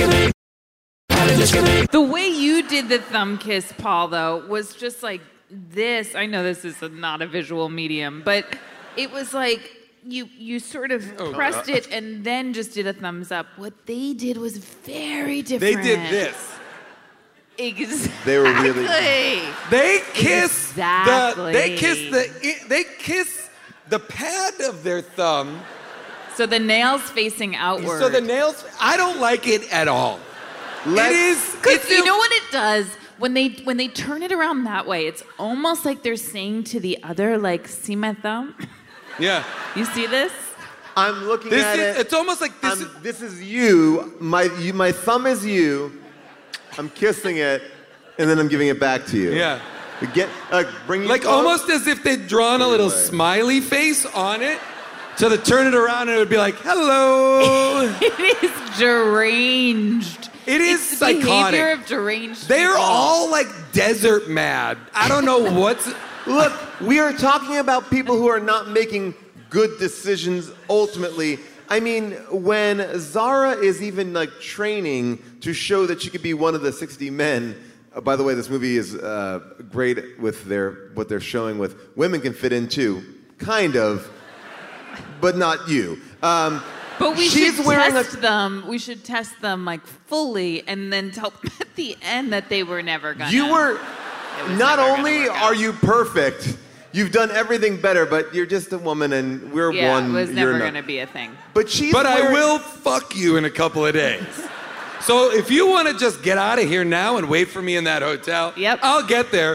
[SPEAKER 5] The way you did the thumb kiss, Paul, though, was just like this. I know this is a, not a visual medium, but it was like you you sort of
[SPEAKER 4] Oh,
[SPEAKER 5] pressed it and then just did a thumbs up. What they did was very different.
[SPEAKER 4] They did this.
[SPEAKER 5] Exactly.
[SPEAKER 3] They were really-
[SPEAKER 4] They kiss
[SPEAKER 5] Exactly.
[SPEAKER 4] the they kiss the they kiss the pad of their thumb.
[SPEAKER 5] So the nails facing outward.
[SPEAKER 4] So the nails, I don't like it at all.
[SPEAKER 3] Let's-
[SPEAKER 4] it is
[SPEAKER 5] Because
[SPEAKER 4] it's
[SPEAKER 5] you know what it does when they when they turn it around that way. It's almost like they're saying to the other, like, "See my thumb?
[SPEAKER 4] Yeah.
[SPEAKER 5] You see this?"
[SPEAKER 3] I'm looking
[SPEAKER 4] This
[SPEAKER 3] at
[SPEAKER 4] is
[SPEAKER 3] it.
[SPEAKER 4] it's almost like this
[SPEAKER 3] I'm-
[SPEAKER 4] is,
[SPEAKER 3] this is you. My you, my thumb is you. I'm kissing it, and then I'm giving it back to you.
[SPEAKER 4] yeah.
[SPEAKER 3] Get like bring you
[SPEAKER 4] Like
[SPEAKER 3] close.
[SPEAKER 4] almost as if they'd drawn a little
[SPEAKER 3] Anyway.
[SPEAKER 4] smiley face on it. So to turn it around and it would be like, hello.
[SPEAKER 5] It is deranged.
[SPEAKER 4] It is
[SPEAKER 5] It's the behavior
[SPEAKER 4] psychotic.
[SPEAKER 5] of deranged.
[SPEAKER 4] They're
[SPEAKER 5] people.
[SPEAKER 4] all like desert mad. I don't know what's.
[SPEAKER 3] Look, we are talking about people who are not making good decisions ultimately. I mean, when Zara is even like training to show that she could be one of the sixty men. Uh, by the way, this movie is uh, great with their what they're showing with women can fit in too, kind of, but not you. Um,
[SPEAKER 5] But we
[SPEAKER 3] she's
[SPEAKER 5] should
[SPEAKER 3] wearing
[SPEAKER 5] test
[SPEAKER 3] a-
[SPEAKER 5] them. We should test them like fully, and then tell them at the end that they were never gonna.
[SPEAKER 3] You were.
[SPEAKER 5] it was
[SPEAKER 3] Not
[SPEAKER 5] never gonna
[SPEAKER 3] only
[SPEAKER 5] work
[SPEAKER 3] are
[SPEAKER 5] out.
[SPEAKER 3] you perfect, you've done everything better, but you're just a woman and we're
[SPEAKER 5] Yeah,
[SPEAKER 3] one.
[SPEAKER 5] it was
[SPEAKER 3] you're
[SPEAKER 5] never
[SPEAKER 3] not.
[SPEAKER 5] gonna be a thing.
[SPEAKER 3] But she's
[SPEAKER 4] But I
[SPEAKER 3] wearing-
[SPEAKER 4] will fuck you in a couple of days. So if you want to just get out of here now and wait for me in that hotel,
[SPEAKER 5] Yep.
[SPEAKER 4] I'll get there.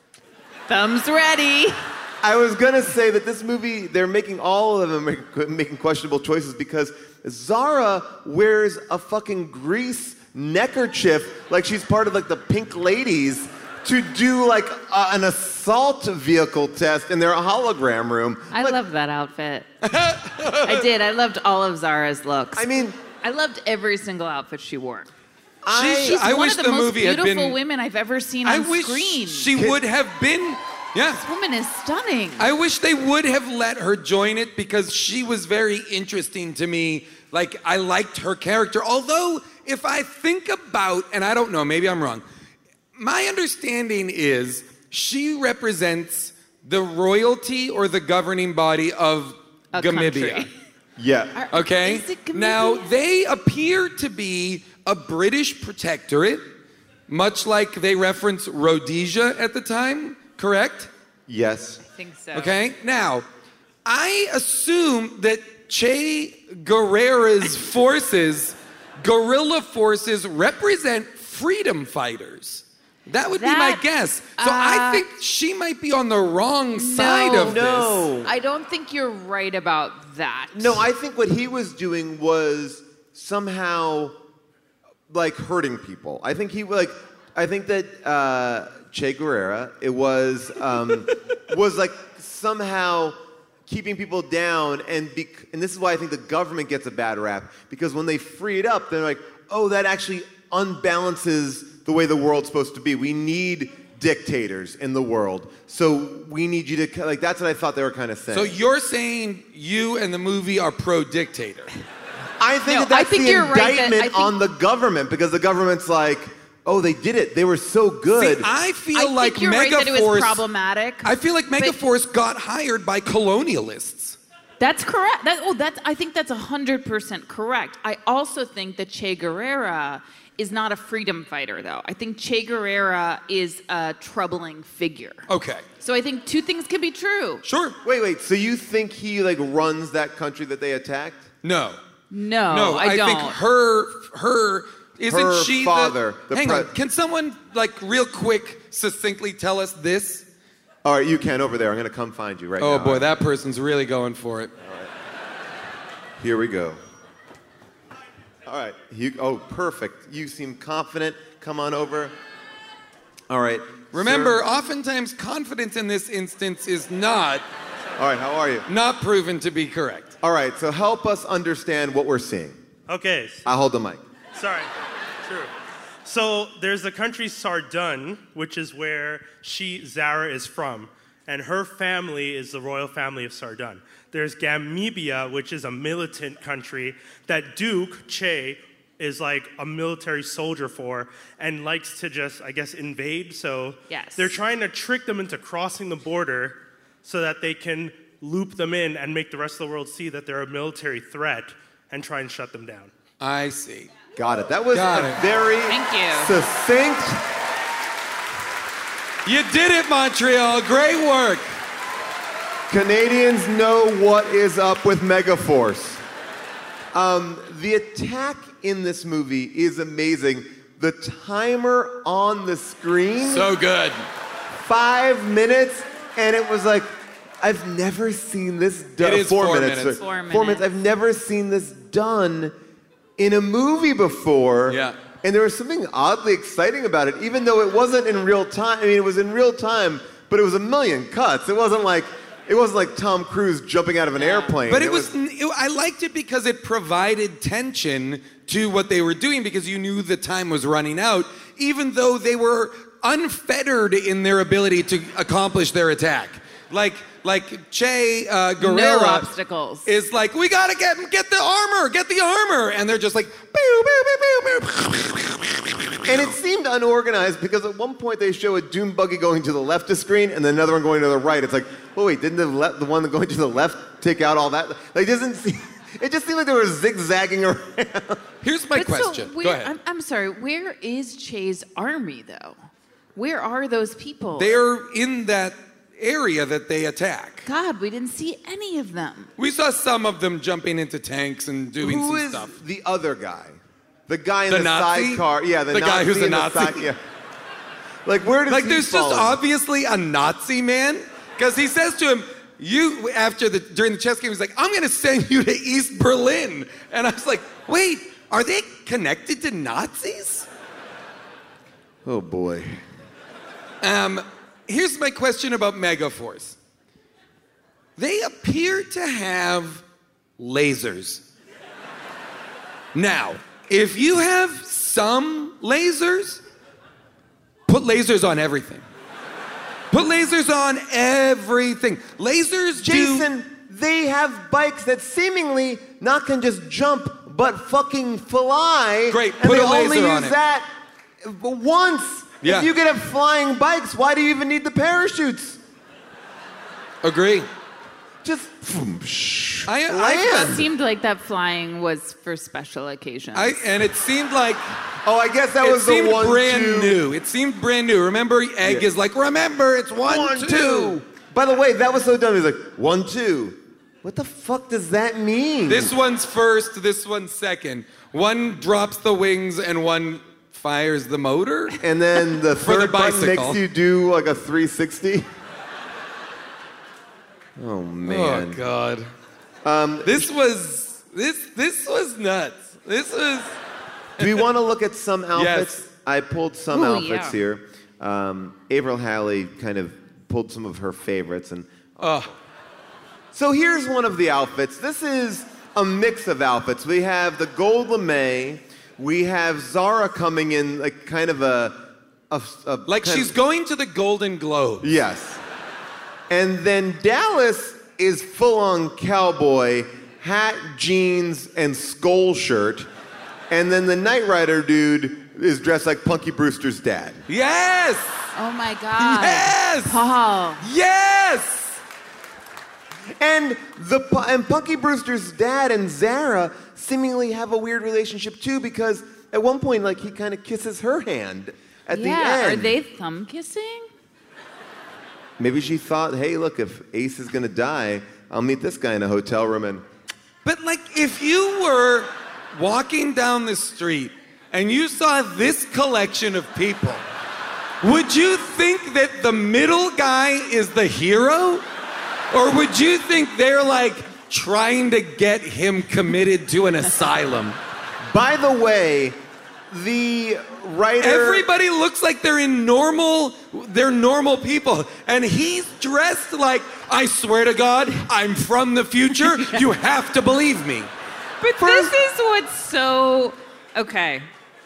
[SPEAKER 5] Thumbs ready.
[SPEAKER 3] I was gonna say that this movie, they're making all of them make- making questionable choices because Zara wears a fucking grease neckerchief like she's part of like the Pink Ladies to do like a, an assault vehicle test in their hologram room.
[SPEAKER 5] I
[SPEAKER 3] Like,
[SPEAKER 5] loved that outfit. I did. I loved all of Zara's looks.
[SPEAKER 3] I mean,
[SPEAKER 5] I loved every single outfit she wore.
[SPEAKER 3] I,
[SPEAKER 4] She-
[SPEAKER 5] She's
[SPEAKER 4] I
[SPEAKER 5] one
[SPEAKER 4] wish
[SPEAKER 5] of the,
[SPEAKER 4] the
[SPEAKER 5] most
[SPEAKER 4] movie had
[SPEAKER 5] beautiful
[SPEAKER 4] been-
[SPEAKER 5] women I've ever seen
[SPEAKER 4] I
[SPEAKER 5] on
[SPEAKER 4] wish
[SPEAKER 5] screen.
[SPEAKER 4] she would have been. Yeah.
[SPEAKER 5] This woman is stunning.
[SPEAKER 4] I wish they would have let her join it because she was very interesting to me. Like, I liked her character. Although, if I think about, and I don't know, maybe I'm wrong, my understanding is she represents the royalty or the governing body of
[SPEAKER 5] A
[SPEAKER 4] Gamibia.
[SPEAKER 5] country.
[SPEAKER 3] yeah.
[SPEAKER 4] Okay?
[SPEAKER 5] Is it Gamibia?
[SPEAKER 4] Now, they appear to be a British protectorate, much like they reference Rhodesia at the time, correct?
[SPEAKER 3] Yes.
[SPEAKER 5] I think so.
[SPEAKER 4] Okay? Now, I assume that Che Guevara's forces, guerrilla forces, represent freedom fighters. That would be my
[SPEAKER 5] That,
[SPEAKER 4] guess. So I
[SPEAKER 5] uh,
[SPEAKER 4] think she might be on the wrong side of this.
[SPEAKER 3] No.
[SPEAKER 5] I don't think you're right about that.
[SPEAKER 3] No, I think what he was doing was somehow like hurting people. I think he like I think that uh, Che Guevara it was um, was like somehow keeping people down and bec- and this is why I think the government gets a bad rap because when they free it up they're like, "Oh, that actually unbalances the way the world's supposed to be. We need dictators in the world. So we need you to like that's what I thought they were kind of saying."
[SPEAKER 4] So you're saying you and the movie are pro-dictator.
[SPEAKER 3] I think
[SPEAKER 5] No,
[SPEAKER 3] that that's
[SPEAKER 5] I think
[SPEAKER 3] the
[SPEAKER 5] you're right that-
[SPEAKER 3] indictment
[SPEAKER 5] I think-
[SPEAKER 3] on the government because the government's like, oh, they did it. They were so good.
[SPEAKER 4] See, I feel
[SPEAKER 5] I
[SPEAKER 4] like
[SPEAKER 5] think you're right that it was
[SPEAKER 4] Megaforce-
[SPEAKER 5] problematic.
[SPEAKER 4] I feel like
[SPEAKER 5] but-
[SPEAKER 4] Megaforce got hired by colonialists.
[SPEAKER 5] That's correct. That, oh, that's. I think that's one hundred percent correct. I also think that Che Guevara is not a freedom fighter, though. I think Che Guevara is a troubling figure.
[SPEAKER 4] Okay.
[SPEAKER 5] So I think two things can be true.
[SPEAKER 4] Sure.
[SPEAKER 3] wait, wait. So you think he like runs that country that they attacked?
[SPEAKER 4] No.
[SPEAKER 5] No,
[SPEAKER 4] No,
[SPEAKER 5] I, don't.
[SPEAKER 4] think her her isn't
[SPEAKER 3] Her
[SPEAKER 4] she
[SPEAKER 3] father,
[SPEAKER 4] The,
[SPEAKER 3] the
[SPEAKER 4] hang
[SPEAKER 3] pre-
[SPEAKER 4] on. Can someone like real quick, succinctly tell us this?
[SPEAKER 3] All right, you can over there. I'm gonna come find you right now.
[SPEAKER 4] Oh boy, that person's really going for it.
[SPEAKER 3] Here we go. All right. You, oh, perfect. You seem confident. Come on over. All right.
[SPEAKER 4] Remember,
[SPEAKER 3] sir.
[SPEAKER 4] oftentimes confidence in this instance is not
[SPEAKER 3] All right. How are you?
[SPEAKER 4] not proven to be correct.
[SPEAKER 3] All right. So help us understand what we're seeing.
[SPEAKER 10] Okay,
[SPEAKER 3] I'll hold the mic.
[SPEAKER 10] sorry. True. So there's the country Sardun, which is where she, Zara, is from. And her family is the royal family of Sardun. There's Gamibia, which is a militant country that Duke, Che, is like a military soldier for and likes to just, I guess, invade. So
[SPEAKER 5] Yes.
[SPEAKER 10] they're trying to trick them into crossing the border so that they can loop them in and make the rest of the world see that they're a military threat and try and shut them down.
[SPEAKER 4] I see.
[SPEAKER 3] Got it. That was
[SPEAKER 4] Got
[SPEAKER 3] a
[SPEAKER 4] it.
[SPEAKER 3] very
[SPEAKER 5] Thank you.
[SPEAKER 3] succinct.
[SPEAKER 4] You did it, Montreal. Great work.
[SPEAKER 3] Canadians know what is up with Megaforce. Um, the attack in this movie is amazing. The timer on the screen,
[SPEAKER 4] So good.
[SPEAKER 3] five minutes, and it was like, I've never seen this done.
[SPEAKER 4] It is four minutes.
[SPEAKER 3] sorry.
[SPEAKER 5] Four
[SPEAKER 3] Four minutes.
[SPEAKER 5] minutes.
[SPEAKER 3] I've never seen this done in a movie before.
[SPEAKER 4] Yeah.
[SPEAKER 3] And there was something oddly exciting about it, even though it wasn't in real time. I mean, it was in real time, but it was a million cuts. It wasn't like it wasn't like Tom Cruise jumping out of an airplane.
[SPEAKER 4] But it was, it, I liked it because it provided tension to what they were doing because you knew the time was running out, even though they were unfettered in their ability to accomplish their attack. Like, like Che uh, Guevara
[SPEAKER 5] No obstacles.
[SPEAKER 4] is like, we gotta get get the armor, get the armor, and they're just like, pew, pew, pew, pew, pew.
[SPEAKER 3] And it seemed unorganized because at one point they show a dune buggy going to the left of the screen and then another one going to the right. It's like, well, wait, didn't the le- the one going to the left take out all that? Like, it doesn't seem, It just seemed like they were zigzagging around.
[SPEAKER 4] Here's my
[SPEAKER 5] But so
[SPEAKER 4] question.
[SPEAKER 5] where-
[SPEAKER 4] Go ahead.
[SPEAKER 5] I'm, I'm sorry. Where is Che's army, though? Where are those people?
[SPEAKER 4] They're in that area that they attack.
[SPEAKER 5] God, we didn't see any of them.
[SPEAKER 4] We saw some of them jumping into tanks and doing
[SPEAKER 3] Who
[SPEAKER 4] some
[SPEAKER 3] is
[SPEAKER 4] stuff.
[SPEAKER 3] the other guy? The guy in
[SPEAKER 4] The
[SPEAKER 3] the,
[SPEAKER 4] Nazi?
[SPEAKER 3] sidecar. Yeah, the,
[SPEAKER 4] The
[SPEAKER 3] Nazi
[SPEAKER 4] guy who's a
[SPEAKER 3] in the
[SPEAKER 4] Nazi?
[SPEAKER 3] side- yeah. Like, where does
[SPEAKER 4] Like,
[SPEAKER 3] he
[SPEAKER 4] there's
[SPEAKER 3] fall
[SPEAKER 4] just
[SPEAKER 3] in?
[SPEAKER 4] obviously a Nazi man, because he says to him, "You after the during the chess game, he's like, I'm going to send you to East Berlin," and I was like, "Wait, are they connected to Nazis?"
[SPEAKER 3] Oh boy.
[SPEAKER 4] Um, here's my question about Megaforce. They appear to have lasers. Now, if you have some lasers, put lasers on everything. Put lasers on everything. Lasers do...
[SPEAKER 3] Jason, they have bikes that seemingly not can just jump, but fucking fly.
[SPEAKER 4] Great,
[SPEAKER 3] and
[SPEAKER 4] put
[SPEAKER 3] they
[SPEAKER 4] a laser
[SPEAKER 3] only
[SPEAKER 4] on
[SPEAKER 3] use
[SPEAKER 4] it.
[SPEAKER 3] that once.
[SPEAKER 4] Yeah.
[SPEAKER 3] If you could have flying bikes, why do you even need the parachutes?
[SPEAKER 4] Agree.
[SPEAKER 3] Just
[SPEAKER 4] I,
[SPEAKER 5] It
[SPEAKER 3] land.
[SPEAKER 5] seemed like that flying was for special occasions.
[SPEAKER 4] I, and it seemed like...
[SPEAKER 3] Oh, I guess that
[SPEAKER 4] it
[SPEAKER 3] was the
[SPEAKER 4] seemed
[SPEAKER 3] one,
[SPEAKER 4] brand
[SPEAKER 3] two.
[SPEAKER 4] new. It seemed brand new. Remember, Egg
[SPEAKER 3] Yeah.
[SPEAKER 4] is like, remember, it's one,
[SPEAKER 3] One,
[SPEAKER 4] two.
[SPEAKER 3] two. By the way, that was so dumb. He's like, one, two. What the fuck does that mean?
[SPEAKER 4] This one's first, this one's second. One drops the wings and one fires the motor.
[SPEAKER 3] And then the
[SPEAKER 4] For the
[SPEAKER 3] third button
[SPEAKER 4] bicycle.
[SPEAKER 3] makes you do like a three sixty. Oh man.
[SPEAKER 4] Oh God.
[SPEAKER 3] Um,
[SPEAKER 4] This was this this was nuts. This was.
[SPEAKER 3] Do we want to look at some outfits?
[SPEAKER 4] Yes.
[SPEAKER 3] I pulled some
[SPEAKER 5] Ooh,
[SPEAKER 3] outfits
[SPEAKER 5] yeah.
[SPEAKER 3] here. Um, Avril Halley kind of pulled some of her favorites, and
[SPEAKER 4] Oh,
[SPEAKER 3] so here's one of the outfits. This is a mix of outfits. We have the gold lame. We have Zara coming in like kind of a, a, a
[SPEAKER 4] like
[SPEAKER 3] kind
[SPEAKER 4] she's
[SPEAKER 3] of-
[SPEAKER 4] going to the Golden Globe.
[SPEAKER 3] Yes. And then Dallas is full-on cowboy, hat, jeans, and skull shirt. And then the Knight Rider dude is dressed like Punky Brewster's dad.
[SPEAKER 4] Yes.
[SPEAKER 5] oh my God.
[SPEAKER 4] Yes.
[SPEAKER 5] Paul.
[SPEAKER 4] Yes.
[SPEAKER 3] And the Pu- and Punky Brewster's dad and Zara seemingly have a weird relationship too, because at one point, like, he kind of kisses her hand at
[SPEAKER 5] yeah,
[SPEAKER 3] the end.
[SPEAKER 5] are they thumb kissing?
[SPEAKER 3] Maybe she thought, hey, look, if Ace is gonna die, I'll meet this guy in a hotel room and.
[SPEAKER 4] But like, if you were walking down the street and you saw this collection of people, would you think that the middle guy is the hero? Or would you think they're like trying to get him committed to an asylum?
[SPEAKER 3] By the way, the writer.
[SPEAKER 4] Everybody looks like they're in normal, they're normal people. And he's dressed like, I swear to God, I'm from the future. You have to believe me.
[SPEAKER 5] But this is what's so okay.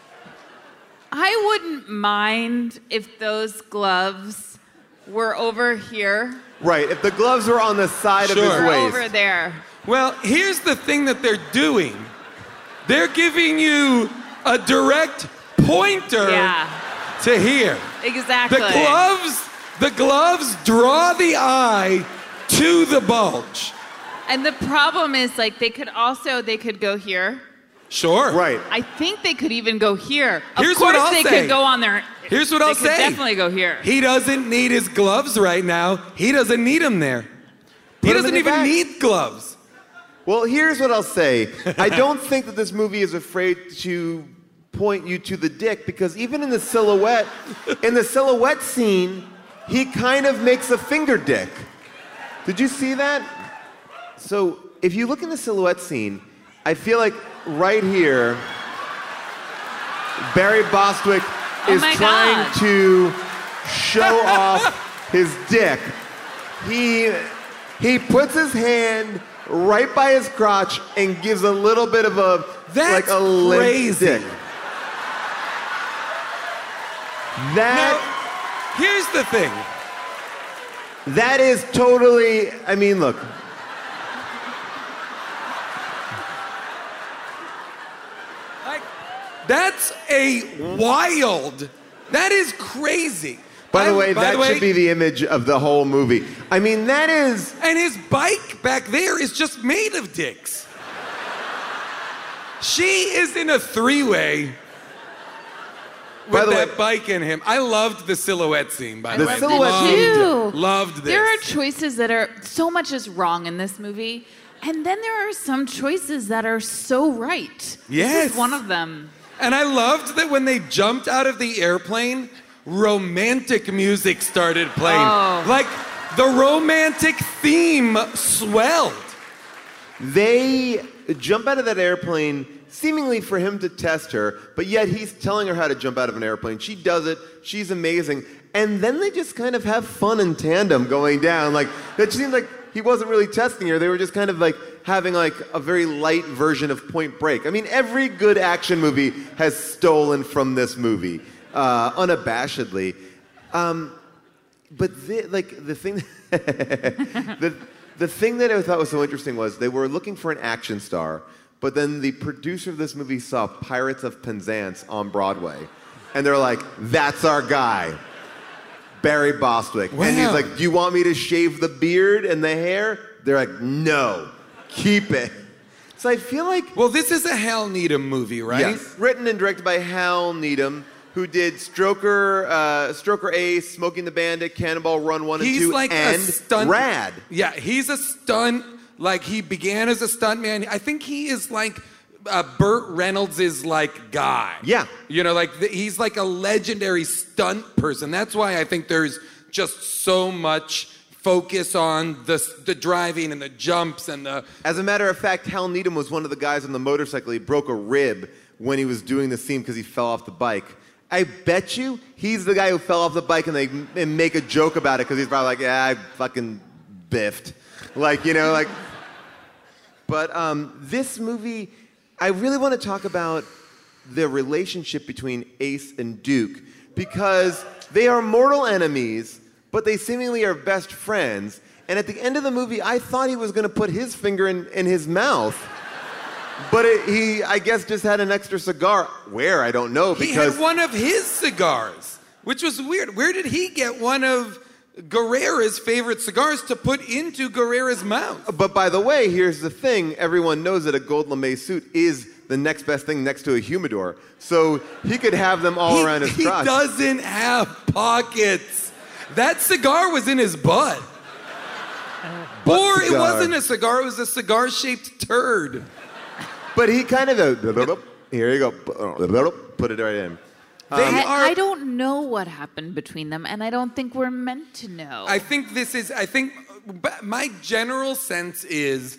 [SPEAKER 5] I wouldn't mind if those gloves were over here
[SPEAKER 3] Right, if the gloves were on the side of
[SPEAKER 4] Sure.
[SPEAKER 3] his
[SPEAKER 5] or
[SPEAKER 3] waist.
[SPEAKER 5] over there.
[SPEAKER 4] Well, here's the thing that they're doing. They're giving you a direct pointer
[SPEAKER 5] Yeah,
[SPEAKER 4] to here.
[SPEAKER 5] exactly.
[SPEAKER 4] The gloves, the gloves draw the eye to the bulge.
[SPEAKER 5] And the problem is, like, they could also they could go here.
[SPEAKER 4] Sure.
[SPEAKER 3] Right.
[SPEAKER 5] I think they could even go here. Of
[SPEAKER 4] Here's
[SPEAKER 5] course,
[SPEAKER 4] what I'll
[SPEAKER 5] they
[SPEAKER 4] say.
[SPEAKER 5] could go on their.
[SPEAKER 4] Here's what
[SPEAKER 5] they
[SPEAKER 4] I'll
[SPEAKER 5] could
[SPEAKER 4] say.
[SPEAKER 5] Definitely go here.
[SPEAKER 4] He doesn't need his gloves right now. He doesn't need them there. He
[SPEAKER 3] Put 'em in
[SPEAKER 4] doesn't
[SPEAKER 3] the
[SPEAKER 4] even
[SPEAKER 3] back.
[SPEAKER 4] need gloves.
[SPEAKER 3] Well, here's what I'll say. I don't think that this movie is afraid to point you to the dick, because even in the silhouette, in the silhouette scene, he kind of makes a finger dick. Did you see that? So if you look in the silhouette scene, I feel like right here, Barry Bostwick
[SPEAKER 5] Oh
[SPEAKER 3] is
[SPEAKER 5] my
[SPEAKER 3] trying
[SPEAKER 5] God.
[SPEAKER 3] to show off his dick. He he puts his hand right by his crotch and gives a little bit of a
[SPEAKER 4] That's
[SPEAKER 3] like a limp
[SPEAKER 4] crazy.
[SPEAKER 3] dick. That
[SPEAKER 4] Now, here's the thing.
[SPEAKER 3] that is totally. I mean, look.
[SPEAKER 4] Like, that's a wild. That is crazy.
[SPEAKER 3] By the
[SPEAKER 4] I'm-
[SPEAKER 3] way,
[SPEAKER 4] by
[SPEAKER 3] that
[SPEAKER 4] the way,
[SPEAKER 3] should be the image of the whole movie. I mean, that is.
[SPEAKER 4] And his bike back there is just made of dicks. She is in a three-way
[SPEAKER 3] By
[SPEAKER 4] with
[SPEAKER 3] the
[SPEAKER 4] that
[SPEAKER 3] way-
[SPEAKER 4] bike in him. I loved the silhouette scene, by the,
[SPEAKER 3] The
[SPEAKER 4] way.
[SPEAKER 3] silhouette
[SPEAKER 4] loved,
[SPEAKER 3] scene.
[SPEAKER 5] Too.
[SPEAKER 4] Loved this.
[SPEAKER 5] There are choices that are so much is wrong in this movie, and then there are some choices that are so right.
[SPEAKER 4] Yes.
[SPEAKER 5] This is one of them.
[SPEAKER 4] And I loved that when they jumped out of the airplane, romantic music started playing.
[SPEAKER 5] Oh.
[SPEAKER 4] Like, the romantic theme swelled.
[SPEAKER 3] They jump out of that airplane seemingly for him to test her, but yet he's telling her how to jump out of an airplane. She does it. She's amazing. And then they just kind of have fun in tandem going down. Like, it seemed like he wasn't really testing her. They were just kind of like having like a very light version of Point Break. I mean, every good action movie has stolen from this movie, uh, unabashedly. Um, but the, like the thing, the the thing that I thought was so interesting was they were looking for an action star, but then the producer of this movie saw Pirates of Penzance on Broadway, and they're like, "That's our guy, Barry Bostwick."
[SPEAKER 4] Wow.
[SPEAKER 3] And he's like, "Do you want me to shave the beard and the hair?" They're like, "No, keep it." So I feel like,
[SPEAKER 4] Well, this is a Hal Needham movie, right?
[SPEAKER 3] yes, written and directed by Hal Needham, who did Stroker, uh, Stroker Ace, Smoking the Bandit, Cannonball Run one and
[SPEAKER 4] He's
[SPEAKER 3] two,
[SPEAKER 4] like
[SPEAKER 3] and
[SPEAKER 4] a stunt.
[SPEAKER 3] Rad.
[SPEAKER 4] Yeah, he's a stunt. Like, he began as a stuntman. I think he is like uh, Burt Reynolds' like guy.
[SPEAKER 3] Yeah.
[SPEAKER 4] You know, like the, he's like a legendary stunt person. That's why I think there's just so much focus on the the driving and the jumps and the.
[SPEAKER 3] As a matter of fact, Hal Needham was one of the guys on the motorcycle. He broke a rib when he was doing the scene because he fell off the bike. I bet you he's the guy who fell off the bike, and they m- make a joke about it because he's probably like, "Yeah, I fucking biffed," like you know, like. But um, this movie, I really want to talk about the relationship between Ace and Duke because they are mortal enemies, but they seemingly are best friends. And at the end of the movie, I thought he was going to put his finger in, in his mouth. But it, he, I guess, just had an extra cigar. Where? I don't know.
[SPEAKER 4] He
[SPEAKER 3] Because
[SPEAKER 4] had one of his cigars, which was weird. Where did he get one of Guerrera's favorite cigars to put into Guerrera's mouth?
[SPEAKER 3] But by the way, here's the thing. Everyone knows that a gold lame suit is the next best thing next to a humidor. So he could have them all
[SPEAKER 4] he,
[SPEAKER 3] around his
[SPEAKER 4] he
[SPEAKER 3] crotch.
[SPEAKER 4] doesn't have pockets. That cigar was in his butt.
[SPEAKER 3] Butt
[SPEAKER 4] or it
[SPEAKER 3] cigar.
[SPEAKER 4] wasn't a cigar, it was a cigar-shaped turd.
[SPEAKER 3] But he kind of, uh, here you go, put it right in.
[SPEAKER 4] They
[SPEAKER 5] I,
[SPEAKER 4] are,
[SPEAKER 5] I don't know what happened between them, and I don't think we're meant to know.
[SPEAKER 4] I think this is, I think, but my general sense is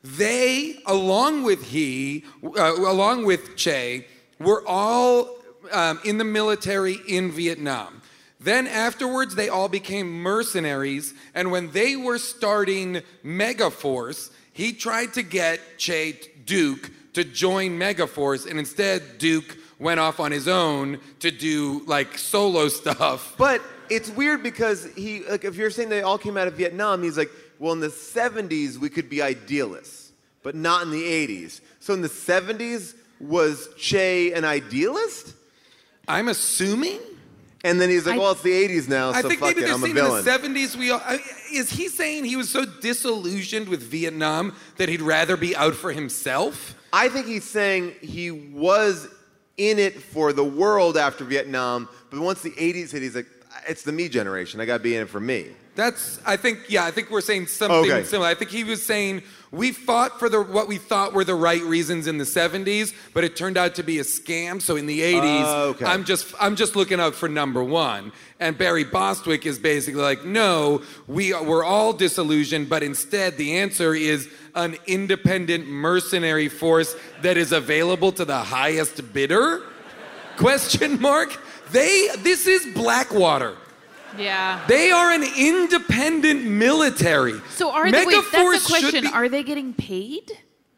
[SPEAKER 4] they, along with he, uh, along with Che, were all um, in the military in Vietnam. Then afterwards, they all became mercenaries, and when they were starting Megaforce, he tried to get Che Duke to join Megaforce, and instead Duke went off on his own to do like solo stuff.
[SPEAKER 3] But it's weird because he, like, if you're saying they all came out of Vietnam, he's like, well, in the seventies we could be idealists, but not in the eighties. So in the seventies, was Che an idealist?
[SPEAKER 4] I'm assuming.
[SPEAKER 3] And then he's like,
[SPEAKER 5] I-
[SPEAKER 3] well, it's the eighties now, so
[SPEAKER 4] I think
[SPEAKER 3] fuck
[SPEAKER 4] maybe
[SPEAKER 3] it,
[SPEAKER 4] they're
[SPEAKER 3] I'm a
[SPEAKER 4] saying in the
[SPEAKER 3] villain.
[SPEAKER 4] seventies we all, I, is he saying he was so disillusioned with Vietnam that he'd rather be out for himself?
[SPEAKER 3] I think he's saying he was in it for the world after Vietnam, but once the eighties hit, he's like, it's the me generation. I got to be in it for me.
[SPEAKER 4] That's, I think, yeah, I think we're saying something
[SPEAKER 3] Okay.
[SPEAKER 4] similar. I think he was saying we fought for the what we thought were the right reasons in the seventies, but it turned out to be a scam. So in the eighties,
[SPEAKER 3] Oh, okay.
[SPEAKER 4] I'm just I'm just looking out for number one. And Barry Bostwick is basically like, no, we we're all disillusioned, but instead the answer is an independent mercenary force that is available to the highest bidder? Question mark. They this is Blackwater.
[SPEAKER 5] yeah.
[SPEAKER 4] They are an independent military.
[SPEAKER 5] So are they, wait,
[SPEAKER 4] Megaforce
[SPEAKER 5] that's a
[SPEAKER 4] should
[SPEAKER 5] question.
[SPEAKER 4] be-
[SPEAKER 5] Are they getting paid?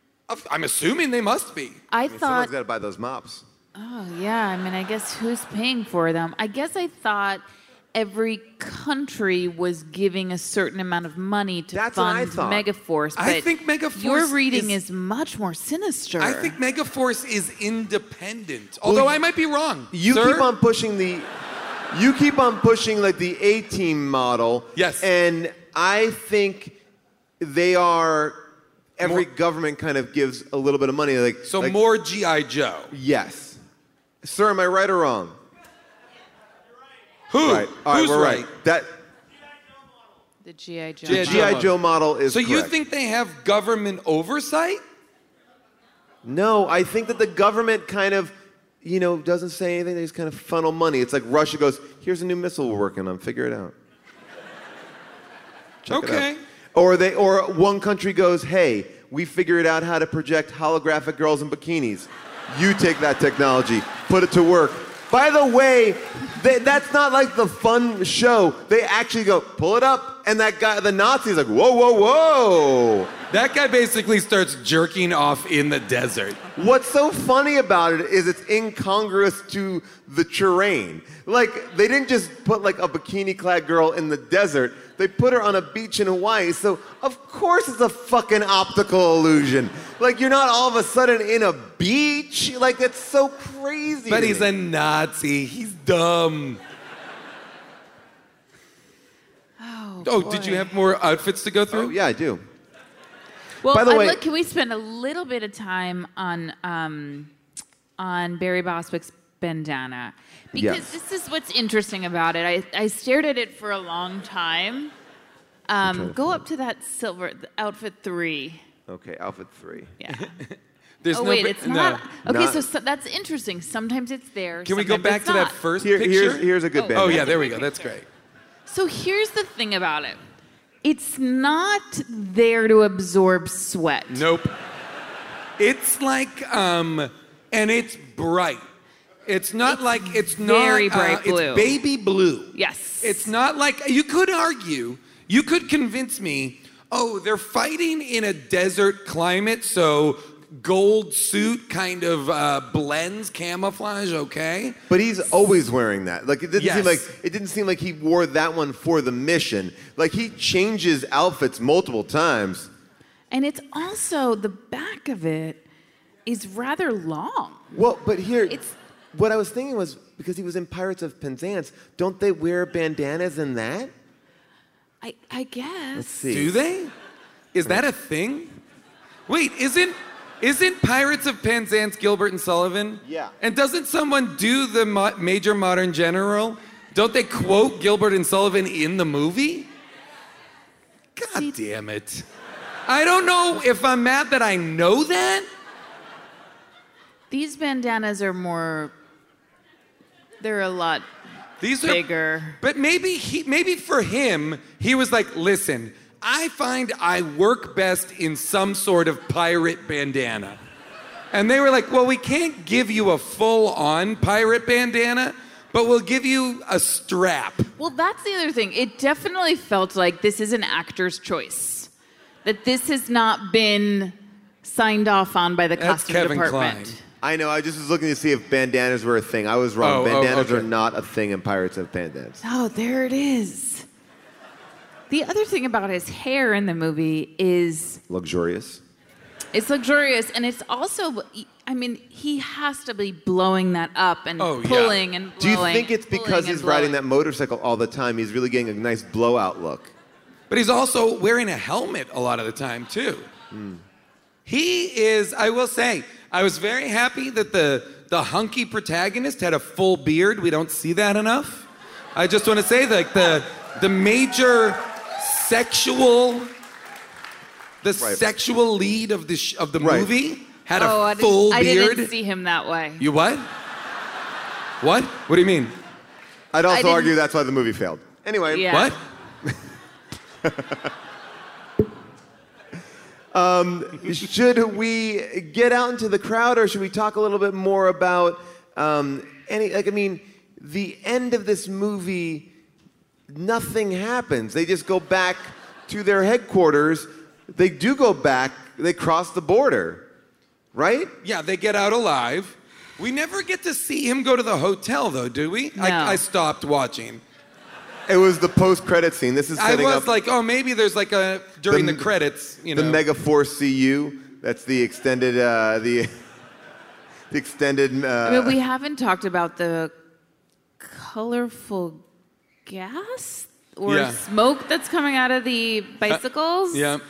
[SPEAKER 4] I'm assuming they must be.
[SPEAKER 5] I,
[SPEAKER 3] I mean,
[SPEAKER 5] thought,
[SPEAKER 3] someone's got to buy those mops.
[SPEAKER 5] oh yeah, I mean, I guess who's paying for them? I guess I thought every country was giving a certain amount of money to
[SPEAKER 3] That's what I
[SPEAKER 5] fund
[SPEAKER 3] thought.
[SPEAKER 5] Megaforce. But
[SPEAKER 4] I think Megaforce
[SPEAKER 5] your reading
[SPEAKER 4] is-
[SPEAKER 5] is, much more sinister.
[SPEAKER 4] I think Megaforce is independent. Although
[SPEAKER 3] you-
[SPEAKER 4] I might be wrong.
[SPEAKER 3] You
[SPEAKER 4] Sir?
[SPEAKER 3] keep on pushing the, you keep on pushing like the A-team model.
[SPEAKER 4] Yes.
[SPEAKER 3] And I think they are every
[SPEAKER 4] More-
[SPEAKER 3] government kind of gives a little bit of money. Like
[SPEAKER 4] So
[SPEAKER 3] like-
[SPEAKER 4] more G I. Joe.
[SPEAKER 3] Yes. Sir, am I right or wrong?
[SPEAKER 4] Who?
[SPEAKER 3] Right. All right,
[SPEAKER 4] Who's
[SPEAKER 3] we're
[SPEAKER 4] right?
[SPEAKER 3] right. That
[SPEAKER 5] The G I. Joe.
[SPEAKER 3] the G I. Joe model is
[SPEAKER 4] So you
[SPEAKER 3] correct.
[SPEAKER 4] think they have government oversight?
[SPEAKER 3] No, I think that the government kind of, you know, doesn't say anything. They just kind of funnel money. It's like Russia goes, here's a new missile we're working on. Figure it out. Check it
[SPEAKER 4] Okay.
[SPEAKER 3] out. Or they, or one country goes, hey, we figured out how to project holographic girls in bikinis. You take that technology, put it to work. By the way, they, that's not like the fun show. They actually go, pull it up, and that guy, the Nazi's like, whoa, whoa, whoa.
[SPEAKER 4] That guy basically starts jerking off in the desert.
[SPEAKER 3] What's so funny about it is it's incongruous to the terrain. Like, they didn't just put like a bikini-clad girl in the desert. They put her on a beach in Hawaii, so of course it's a fucking optical illusion. Like, you're not all of a sudden in a beach. Like, that's so crazy.
[SPEAKER 4] But
[SPEAKER 3] to
[SPEAKER 4] he's
[SPEAKER 3] me.
[SPEAKER 4] a Nazi. He's dumb.
[SPEAKER 5] Oh,
[SPEAKER 4] Oh,
[SPEAKER 5] boy.
[SPEAKER 4] did you have more outfits to go through?
[SPEAKER 3] Oh, yeah, I do.
[SPEAKER 5] Well,
[SPEAKER 3] By the
[SPEAKER 5] I'd
[SPEAKER 3] way-
[SPEAKER 5] like- can we spend a little bit of time on um, on Barry Bostwick's bandana? Because
[SPEAKER 3] Yes.
[SPEAKER 5] this is what's interesting about it. I, I stared at it for a long time. Um, go up to that silver outfit three.
[SPEAKER 3] Okay, outfit three.
[SPEAKER 5] Yeah.
[SPEAKER 4] There's
[SPEAKER 5] oh
[SPEAKER 4] no
[SPEAKER 5] wait,
[SPEAKER 4] ba-
[SPEAKER 5] it's
[SPEAKER 4] no.
[SPEAKER 5] not. Okay,
[SPEAKER 3] Not-
[SPEAKER 5] so, so that's interesting. Sometimes it's there.
[SPEAKER 4] Can we go
[SPEAKER 5] sometimes
[SPEAKER 4] back
[SPEAKER 5] it's
[SPEAKER 4] to that
[SPEAKER 5] not.
[SPEAKER 4] first
[SPEAKER 3] Here-
[SPEAKER 4] picture?
[SPEAKER 3] here's- here's a good
[SPEAKER 5] Oh,
[SPEAKER 3] bandana.
[SPEAKER 4] Oh, yeah,
[SPEAKER 5] that's a
[SPEAKER 4] there we
[SPEAKER 5] great
[SPEAKER 4] go. That's
[SPEAKER 5] picture.
[SPEAKER 4] great.
[SPEAKER 5] So here's the thing about it. It's not there to absorb sweat.
[SPEAKER 4] Nope. It's like, um, and it's bright. It's not
[SPEAKER 5] It's
[SPEAKER 4] like, it's not.
[SPEAKER 5] very
[SPEAKER 4] uh,
[SPEAKER 5] bright blue.
[SPEAKER 4] It's baby blue.
[SPEAKER 5] Yes.
[SPEAKER 4] It's not like, you could argue, you could convince me, oh, they're fighting in a desert climate, so gold suit kind of uh, blends camouflage, okay?
[SPEAKER 3] But he's always wearing that. Like it didn't
[SPEAKER 4] Yes.
[SPEAKER 3] seem like it didn't seem like he wore that one for the mission. Like he changes outfits multiple times.
[SPEAKER 5] And it's also the back of it is rather long.
[SPEAKER 3] Well, but here,
[SPEAKER 5] It's-
[SPEAKER 3] what I was thinking was because he was in Pirates of Penzance, don't they wear bandanas in that?
[SPEAKER 5] I, I guess.
[SPEAKER 3] Let's see.
[SPEAKER 4] Do they? Is that a thing? Wait, isn't isn't Pirates of Penzance Gilbert and Sullivan?
[SPEAKER 3] Yeah.
[SPEAKER 4] And doesn't someone do the mo- Major Modern General? Don't they quote Gilbert and Sullivan in the movie? God
[SPEAKER 5] See-
[SPEAKER 4] damn it. I don't know if I'm mad that I know that.
[SPEAKER 5] These bandanas are more. They're a lot
[SPEAKER 4] These are
[SPEAKER 5] bigger.
[SPEAKER 4] But maybe he maybe for him, he was like, listen, I find I work best in some sort of pirate bandana. And they were like, well, we can't give you a full-on pirate bandana, but we'll give you a strap.
[SPEAKER 5] Well, that's the other thing. It definitely felt like this is an actor's choice. That this has not been signed off on by the
[SPEAKER 4] That's
[SPEAKER 5] costume
[SPEAKER 4] Kevin
[SPEAKER 5] department.
[SPEAKER 4] Kline.
[SPEAKER 3] I know. I just was looking to see if bandanas were a thing. I was wrong.
[SPEAKER 4] Oh, oh,
[SPEAKER 3] bandanas
[SPEAKER 4] okay.
[SPEAKER 3] are not a thing in Pirates of Penzance.
[SPEAKER 5] Oh, there it is. The other thing about his hair in the movie is
[SPEAKER 3] Luxurious.
[SPEAKER 5] it's luxurious, and it's also, I mean, he has to be blowing that up and
[SPEAKER 4] Oh, yeah.
[SPEAKER 5] pulling and
[SPEAKER 3] Do you
[SPEAKER 5] blowing.
[SPEAKER 3] think it's
[SPEAKER 5] pulling
[SPEAKER 3] because
[SPEAKER 5] and
[SPEAKER 3] he's riding
[SPEAKER 5] blowing.
[SPEAKER 3] that motorcycle all the time? He's really getting a nice blowout look.
[SPEAKER 4] But he's also wearing a helmet a lot of the time, too. He is, I will say, I was very happy that the, the hunky protagonist had a full beard. We don't see that enough. I just want to say, like, the, the major sexual, the
[SPEAKER 3] Right.
[SPEAKER 4] sexual lead of the, sh- of the
[SPEAKER 3] Right.
[SPEAKER 4] movie had
[SPEAKER 5] Oh,
[SPEAKER 4] a
[SPEAKER 5] I
[SPEAKER 4] full
[SPEAKER 5] didn't,
[SPEAKER 4] beard.
[SPEAKER 5] I didn't see him that way.
[SPEAKER 4] You what? What? What do you mean?
[SPEAKER 3] I'd
[SPEAKER 5] I
[SPEAKER 3] also
[SPEAKER 5] didn't-
[SPEAKER 3] argue that's why the movie failed. Anyway,
[SPEAKER 5] Yeah.
[SPEAKER 4] What?
[SPEAKER 3] should we get out into the crowd, or should we talk a little bit more about um, any? Like, I mean, the end of this movie, nothing happens. They just go back to their headquarters. They do go back. They cross the border, right?
[SPEAKER 4] Yeah, they get out alive. We never get to see him go to the hotel, though, do we?
[SPEAKER 5] No.
[SPEAKER 4] I, I stopped watching.
[SPEAKER 3] It was the post-credit scene. This is
[SPEAKER 4] I
[SPEAKER 3] setting
[SPEAKER 4] was
[SPEAKER 3] up
[SPEAKER 4] like, oh, maybe there's like a during the,
[SPEAKER 3] The-
[SPEAKER 4] credits, you know.
[SPEAKER 3] the Mega Force C U. That's the extended, uh, the, the extended. Uh,
[SPEAKER 5] I mean, we haven't talked about the colorful gas or
[SPEAKER 4] Yeah.
[SPEAKER 5] smoke that's coming out of the bicycles.
[SPEAKER 4] Yeah.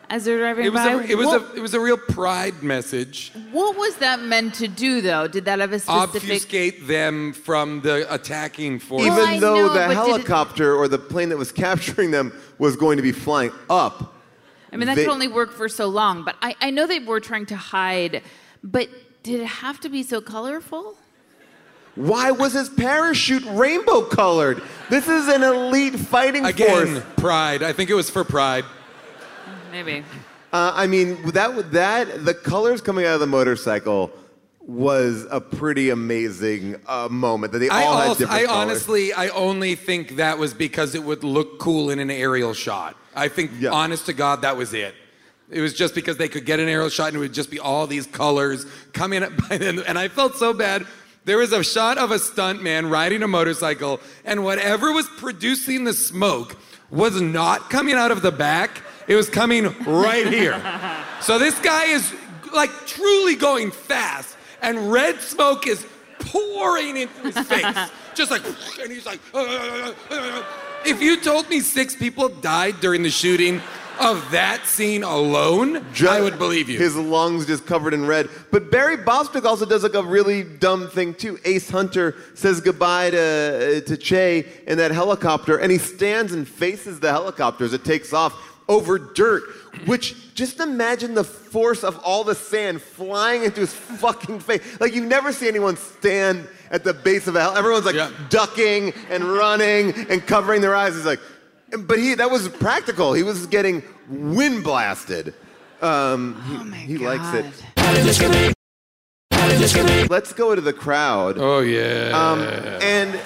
[SPEAKER 5] as they're driving
[SPEAKER 4] It was
[SPEAKER 5] by?
[SPEAKER 4] a, it was
[SPEAKER 5] what,
[SPEAKER 4] a it was a real pride message.
[SPEAKER 5] what was that meant to do, though? Did that have a specific...
[SPEAKER 4] Obfuscate them from the attacking force.
[SPEAKER 3] Even
[SPEAKER 5] Well, I
[SPEAKER 3] though
[SPEAKER 5] know,
[SPEAKER 3] the
[SPEAKER 5] but did it-
[SPEAKER 3] helicopter or the plane that was capturing them was going to be flying up.
[SPEAKER 5] I mean, that
[SPEAKER 3] they-
[SPEAKER 5] could only work for so long, but I, I know they were trying to hide, but did it have to be so colorful?
[SPEAKER 3] Why was his parachute rainbow colored? This is an elite fighting
[SPEAKER 4] Again,
[SPEAKER 3] force.
[SPEAKER 4] pride. I think it was for pride.
[SPEAKER 5] Maybe.
[SPEAKER 3] Uh, I mean, that that the colors coming out of the motorcycle was a pretty amazing uh, moment. That they
[SPEAKER 4] I
[SPEAKER 3] all had
[SPEAKER 4] also,
[SPEAKER 3] different
[SPEAKER 4] I
[SPEAKER 3] colors.
[SPEAKER 4] honestly, I only think that was because it would look cool in an aerial shot. I think,
[SPEAKER 3] Yeah.
[SPEAKER 4] honest to God, that was it. It was just because they could get an aerial shot and it would just be all these colors coming up. And I felt so bad. There was a shot of a stuntman riding a motorcycle, and whatever was producing the smoke was not coming out of the back. It was coming right here. So this guy is like truly going fast, and red smoke is pouring into his face. Just like, and he's like, uh, uh, uh. If you told me six people died during the shooting of that scene alone,
[SPEAKER 3] Just
[SPEAKER 4] I would believe you.
[SPEAKER 3] His lungs just covered in red. But Barry Bostwick also does like a really dumb thing too. Ace Hunter says goodbye to to Che in that helicopter, and he stands and faces the helicopter as it takes off over dirt. Which, just imagine the force of all the sand flying into his fucking face. Like, you never see anyone stand at the base of a hell. Everyone's like
[SPEAKER 4] Yeah.
[SPEAKER 3] ducking and running and covering their eyes. It's like, but he that was practical. He was getting wind blasted. Um, he
[SPEAKER 5] Oh my
[SPEAKER 3] he
[SPEAKER 5] God.
[SPEAKER 3] likes it. Let's go to the crowd.
[SPEAKER 4] Oh, yeah.
[SPEAKER 3] Um, and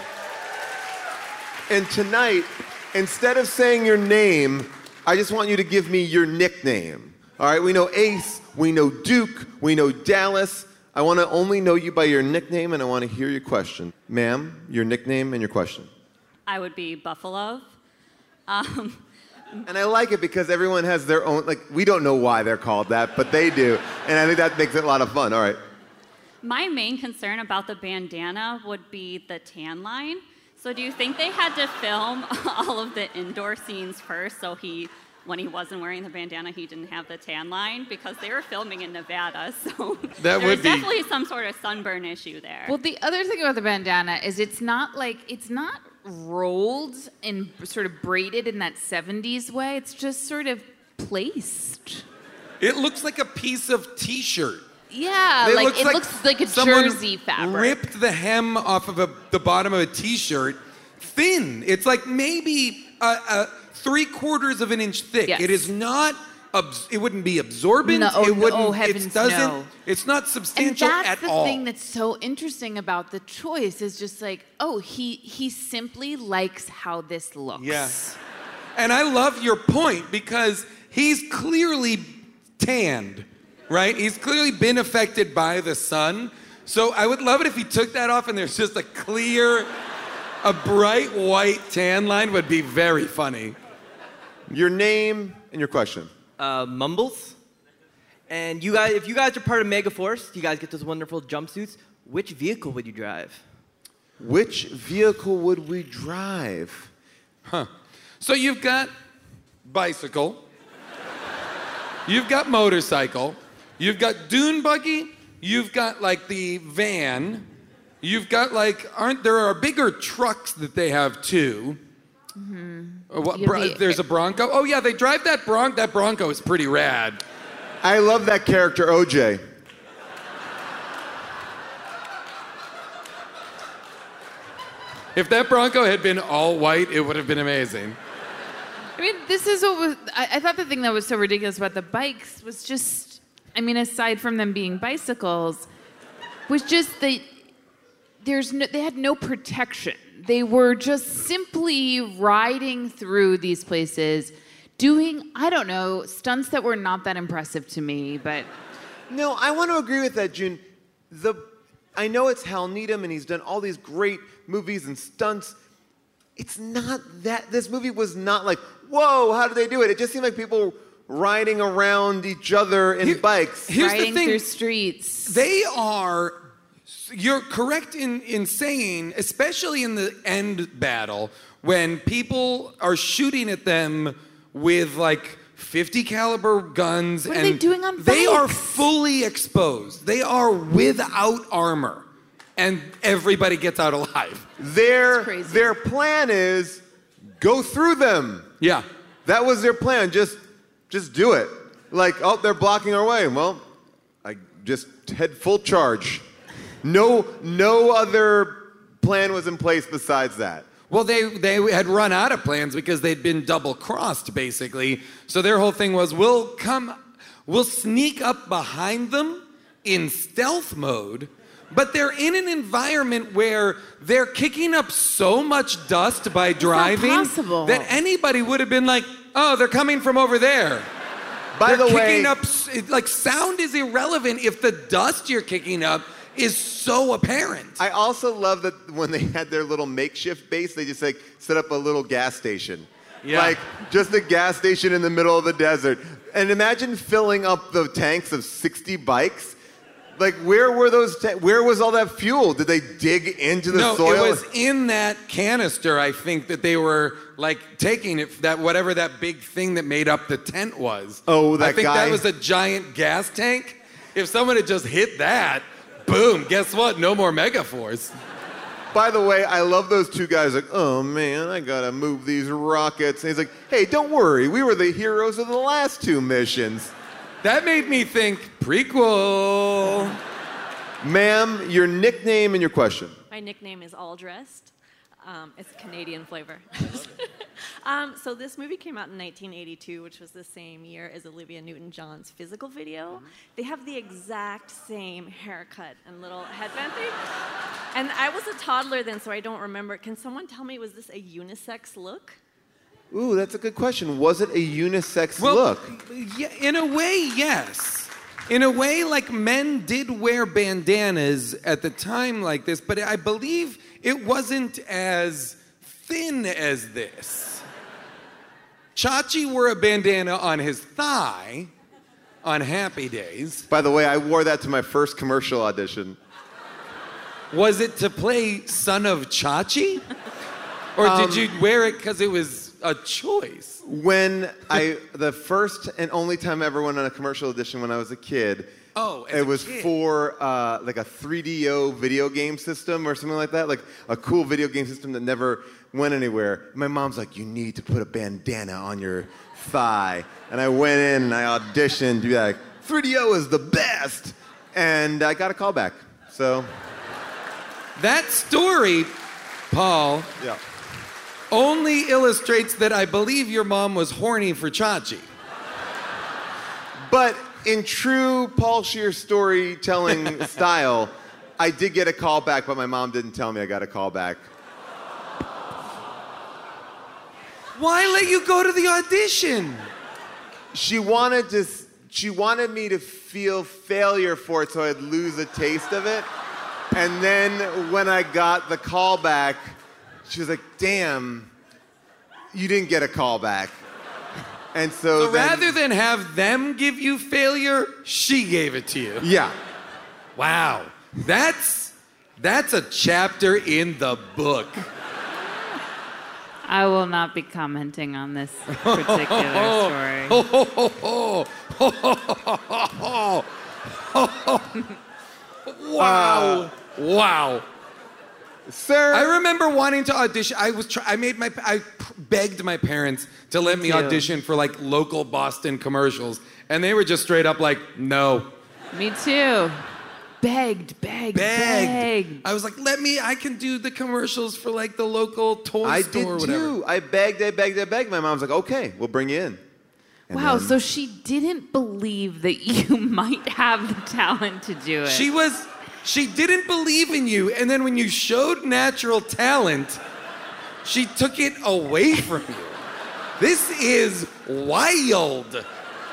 [SPEAKER 3] and tonight, instead of saying your name, I just want you to give me your nickname. All right, we know Ace, we know Duke, we know Dallas. I want to only know you by your nickname, and I want to hear your question. Ma'am, your nickname and your question.
[SPEAKER 11] I would be Buffalo. Um,
[SPEAKER 3] And I like it because everyone has their own, like, we don't know why they're called that, but they do. And I think that makes it a lot of fun. All right.
[SPEAKER 11] my main concern about the bandana would be the tan line. So do you think they had to film all of the indoor scenes first so he, when he wasn't wearing the bandana, he didn't have the tan line? Because they were filming in Nevada, so
[SPEAKER 4] That
[SPEAKER 11] there
[SPEAKER 4] would
[SPEAKER 11] was
[SPEAKER 4] be-
[SPEAKER 11] definitely some sort of sunburn issue there.
[SPEAKER 5] Well, the other thing about the bandana is it's not like, it's not rolled and sort of braided in that seventies way. It's just sort of placed.
[SPEAKER 4] It looks like a piece of T-shirt.
[SPEAKER 5] Yeah,
[SPEAKER 4] It
[SPEAKER 5] like
[SPEAKER 4] looks
[SPEAKER 5] it
[SPEAKER 4] like
[SPEAKER 5] looks like a
[SPEAKER 4] someone
[SPEAKER 5] jersey fabric.
[SPEAKER 4] ripped the hem off of a, the bottom of a T-shirt, thin. It's like maybe a, a three quarters of an inch thick.
[SPEAKER 5] Yes.
[SPEAKER 4] It is not. Abs- it wouldn't be absorbent.
[SPEAKER 5] No, oh,
[SPEAKER 4] it wouldn't.
[SPEAKER 5] oh, heavens,
[SPEAKER 4] it doesn't.
[SPEAKER 5] no.
[SPEAKER 4] It's not
[SPEAKER 5] And
[SPEAKER 4] substantial
[SPEAKER 5] that's
[SPEAKER 4] at
[SPEAKER 5] the
[SPEAKER 4] all.
[SPEAKER 5] thing that's so interesting about the choice is just like, oh, he he simply likes how this looks.
[SPEAKER 4] Yeah. And I love your point because he's clearly tanned, right? He's clearly been affected by the sun. So I would love it if he took that off and there's just a clear, a bright white tan line would be very funny.
[SPEAKER 3] Your name and your question.
[SPEAKER 12] Uh, Mumbles. And you guys, if you guys are part of Megaforce, you guys get those wonderful jumpsuits. Which vehicle would you drive?
[SPEAKER 3] Which vehicle would we drive?
[SPEAKER 4] Huh. So you've got bicycle, you've got motorcycle, you've got dune buggy, you've got like the van, you've got like, aren't there are bigger trucks that they have too?
[SPEAKER 5] Mm-hmm.
[SPEAKER 4] Uh, what,
[SPEAKER 5] Yeah,
[SPEAKER 4] bro-
[SPEAKER 5] the-
[SPEAKER 4] there's a Bronco. Oh yeah, they drive that Bronco. That Bronco is pretty rad.
[SPEAKER 3] I love that character, O J.
[SPEAKER 4] If that Bronco had been all white, it would have been amazing.
[SPEAKER 5] I mean, this is what was. I, I thought the thing that was so ridiculous about the bikes was just. I mean, aside from them being bicycles, was just that there's no. They had no protection. They were just simply riding through these places, doing I don't know stunts that were not that impressive to me, but.
[SPEAKER 3] No, I want to agree with that, June. The, I know it's Hal Needham, and he's done all these great movies and stunts. It's not that. This movie was not like, whoa, how did they do it? It just seemed like people riding around each other in
[SPEAKER 4] Here-
[SPEAKER 3] bikes.
[SPEAKER 4] Here's the
[SPEAKER 5] riding
[SPEAKER 4] thing.
[SPEAKER 5] through streets.
[SPEAKER 4] They are, you're correct in, in saying, especially in the end battle, when people are shooting at them with like fifty caliber guns.
[SPEAKER 5] What are
[SPEAKER 4] and
[SPEAKER 5] they doing on
[SPEAKER 4] They are
[SPEAKER 5] bikes?
[SPEAKER 4] fully exposed. They are without armor. And everybody gets out alive.
[SPEAKER 3] Their, their plan is go through them.
[SPEAKER 4] Yeah.
[SPEAKER 3] That was their plan. Just, just do it. Like, oh, they're blocking our way. Well, I just head full charge. No, no other plan was in place besides that.
[SPEAKER 4] Well, they, they had run out of plans because they'd been double-crossed, basically. So their whole thing was, we'll come, we'll sneak up behind them in stealth mode, but they're in an environment where they're kicking up so much dust by driving
[SPEAKER 5] possible.
[SPEAKER 4] that anybody would have been like, oh, they're coming from over there.
[SPEAKER 3] By
[SPEAKER 4] they're
[SPEAKER 3] the way-
[SPEAKER 4] kicking up, s- like, sound is irrelevant if the dust you're kicking up is so apparent.
[SPEAKER 3] I also love that when they had their little makeshift base, they just like set up a little gas station.
[SPEAKER 4] Yeah.
[SPEAKER 3] Like just a gas station in the middle of the desert. And imagine filling up the tanks of sixty bikes. Like where were those, ta- where was all that fuel? Did they dig into the
[SPEAKER 4] no,
[SPEAKER 3] soil?
[SPEAKER 4] it was in that canister, I think, that they were like taking it, that whatever that big thing that made up the tent was.
[SPEAKER 3] Oh, that
[SPEAKER 4] I think
[SPEAKER 3] guy?
[SPEAKER 4] that was a giant gas tank. If someone had just hit that, boom, guess what? No more Megaforce.
[SPEAKER 3] By the way, I love those two guys like, oh man, I gotta move these rockets. And he's like, hey, don't worry, we were the heroes of the last two missions.
[SPEAKER 4] That made me think prequel.
[SPEAKER 3] Ma'am, your nickname and your question.
[SPEAKER 13] My nickname is All Dressed. Um, it's Canadian flavor. um, so this movie came out in nineteen eighty-two, which was the same year as Olivia Newton-John's physical video. They have the exact same haircut and little headband thing. And I was a toddler then, so I don't remember. Can someone tell me, was this a unisex look?
[SPEAKER 3] Ooh, that's a good question. Was it a unisex
[SPEAKER 4] Well,
[SPEAKER 3] look?
[SPEAKER 4] Yeah, in a way, yes. In a way, like men did wear bandanas at the time like this, but I believe it wasn't as thin as this. Chachi wore a bandana on his thigh on Happy Days.
[SPEAKER 3] By the way, I wore that to my first commercial audition.
[SPEAKER 4] Was it to play Son of Chachi? Or
[SPEAKER 3] Um,
[SPEAKER 4] did you wear it because it was a choice?
[SPEAKER 3] When I, the first and only time I ever went on a commercial audition when I was a kid,
[SPEAKER 4] Oh, as
[SPEAKER 3] it
[SPEAKER 4] a
[SPEAKER 3] was
[SPEAKER 4] kid.
[SPEAKER 3] for uh, like a three D O video game system or something like that, like a cool video game system that never went anywhere. My mom's like, you need to put a bandana on your thigh. And I went in and I auditioned, be like, three D O is the best. And I got a call back, so.
[SPEAKER 4] That story, Paul,
[SPEAKER 3] Yeah.
[SPEAKER 4] only illustrates that I believe your mom was horny for Chachi.
[SPEAKER 3] But in true Paul Scheer storytelling style, I did get a call back, but my mom didn't tell me I got a call back.
[SPEAKER 4] Why let you go to the audition?
[SPEAKER 3] She wanted to. She wanted me to feel failure for it, so I'd lose a taste of it. And then when I got the call back, she was like, "Damn, you didn't get a call back." And so,
[SPEAKER 4] So
[SPEAKER 3] then-
[SPEAKER 4] rather than have them give you failure, she gave it to you.
[SPEAKER 3] yeah.
[SPEAKER 4] Wow. That's that's a chapter in the book.
[SPEAKER 5] I will not be commenting on this particular story.
[SPEAKER 4] Wow. Wow.
[SPEAKER 3] Sir.
[SPEAKER 4] I remember wanting to audition. I was try- I made my I pr- begged my parents to let me
[SPEAKER 5] too.
[SPEAKER 4] audition for like local Boston commercials, and they were just straight up like, "No."
[SPEAKER 5] Me too. Begged, begged,
[SPEAKER 4] Begged.
[SPEAKER 5] begged.
[SPEAKER 4] I was like, "Let me I can do the commercials for like the local toy
[SPEAKER 3] I
[SPEAKER 4] store or
[SPEAKER 3] did
[SPEAKER 4] whatever."
[SPEAKER 3] too. I begged, I begged, I begged. My mom's like, "Okay, we'll bring you in." And
[SPEAKER 5] Wow,
[SPEAKER 3] then-
[SPEAKER 5] so she didn't believe that you might have the talent to do it.
[SPEAKER 4] She was she didn't believe in you, and then when you showed natural talent, she took it away from you. This is wild.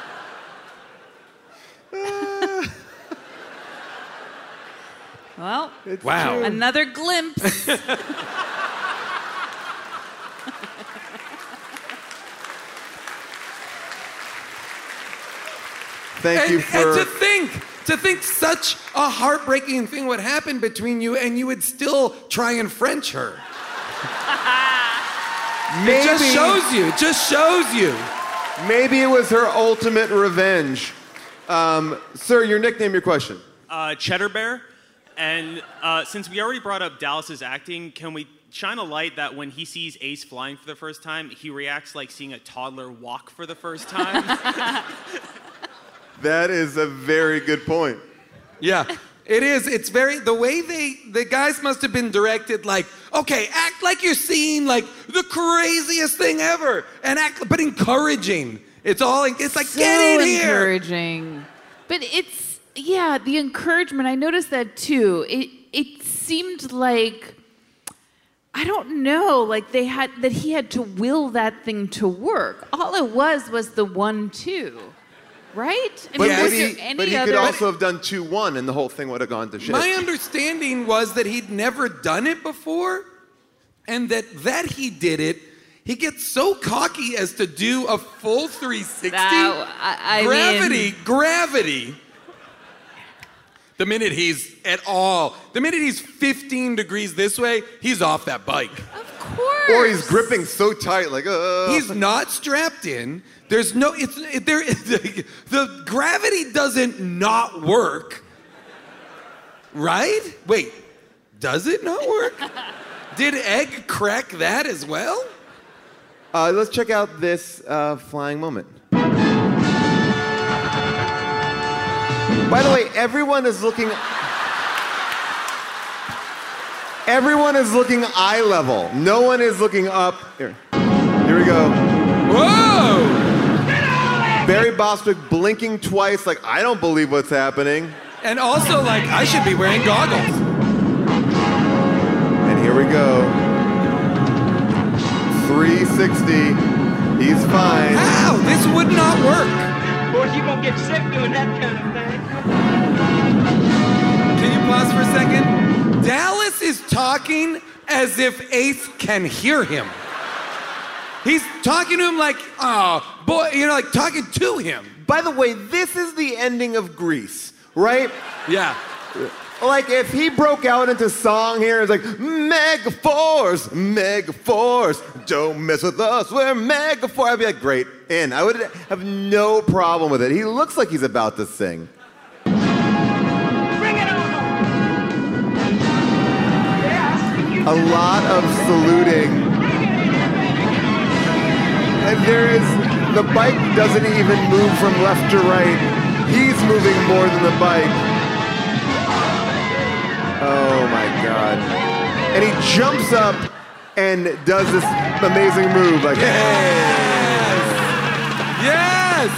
[SPEAKER 5] Well,
[SPEAKER 4] Wow. true.
[SPEAKER 5] Another glimpse.
[SPEAKER 3] Thank
[SPEAKER 4] and,
[SPEAKER 3] you
[SPEAKER 4] and
[SPEAKER 3] for.
[SPEAKER 4] to think, to think such a heartbreaking thing would happen between you, and you would still try and French her. It just
[SPEAKER 3] Maybe-
[SPEAKER 4] shows you. It just shows you.
[SPEAKER 3] Maybe it was her ultimate revenge. Um, sir, your nickname, your question.
[SPEAKER 14] Uh, Cheddar Bear. And uh, since we already brought up Dallas's acting, can we shine a light that when he sees Ace flying for the first time, he reacts like seeing a toddler walk for the first time?
[SPEAKER 3] That is a very good point.
[SPEAKER 4] Yeah, it is. It's very, the way they, the guys must have been directed like, okay, act like you're seeing like the craziest thing ever, and act, but encouraging. It's all, it's like,
[SPEAKER 5] So
[SPEAKER 4] get in here.
[SPEAKER 5] encouraging. But it's, yeah, the encouragement, I noticed that too. It, it seemed like, I don't know, like they had, that he had to will that thing to work. All it was was the one, two. Right? I
[SPEAKER 3] But,
[SPEAKER 5] mean, was
[SPEAKER 3] maybe,
[SPEAKER 5] there any
[SPEAKER 3] but he
[SPEAKER 5] other...
[SPEAKER 3] could also have done two one and the whole thing would have gone to shit.
[SPEAKER 4] My understanding was that he'd never done it before, and that that he did it, he gets so cocky as to do a full three sixty.
[SPEAKER 5] That- I- I
[SPEAKER 4] gravity,
[SPEAKER 5] mean-
[SPEAKER 4] gravity. The minute he's at all, the minute he's fifteen degrees this way, he's off that bike.
[SPEAKER 5] Of course.
[SPEAKER 3] Or he's gripping so tight, like, uh.
[SPEAKER 4] He's not strapped in. There's no, it's, it, there, the, the gravity doesn't not work. Right? Wait, does it not work? Did Egg crack that as well?
[SPEAKER 3] Uh, let's check out this uh, flying moment. By the way, everyone is looking... Everyone is looking eye level. No one is looking up. Here, Here we go.
[SPEAKER 4] Whoa!
[SPEAKER 3] Barry Bostwick blinking twice like, I don't believe what's happening.
[SPEAKER 4] And also, like, I should be wearing goggles.
[SPEAKER 3] And here we go. three sixty. He's fine.
[SPEAKER 4] How? This would not work.
[SPEAKER 15] Of course, you're gonna get sick doing that kind of thing.
[SPEAKER 4] Can you pause for a second? Dallas is talking as if Ace can hear him. He's talking to him like, oh, boy, you know, like talking to him.
[SPEAKER 3] By the way, this is the ending of Grease, right?
[SPEAKER 4] Yeah.
[SPEAKER 3] Like, if he broke out into song here, it's like, Mega Force, Mega Force, don't mess with us, we're Mega Force. I'd be like, great, in. I would have no problem with it. He looks like he's about to sing.
[SPEAKER 15] Bring it on! Yes.
[SPEAKER 3] A lot of saluting. And there is, the bike doesn't even move from left to right. He's moving more than the bike. Oh my God. And he jumps up and does this amazing move. Like,
[SPEAKER 4] yes! Yes!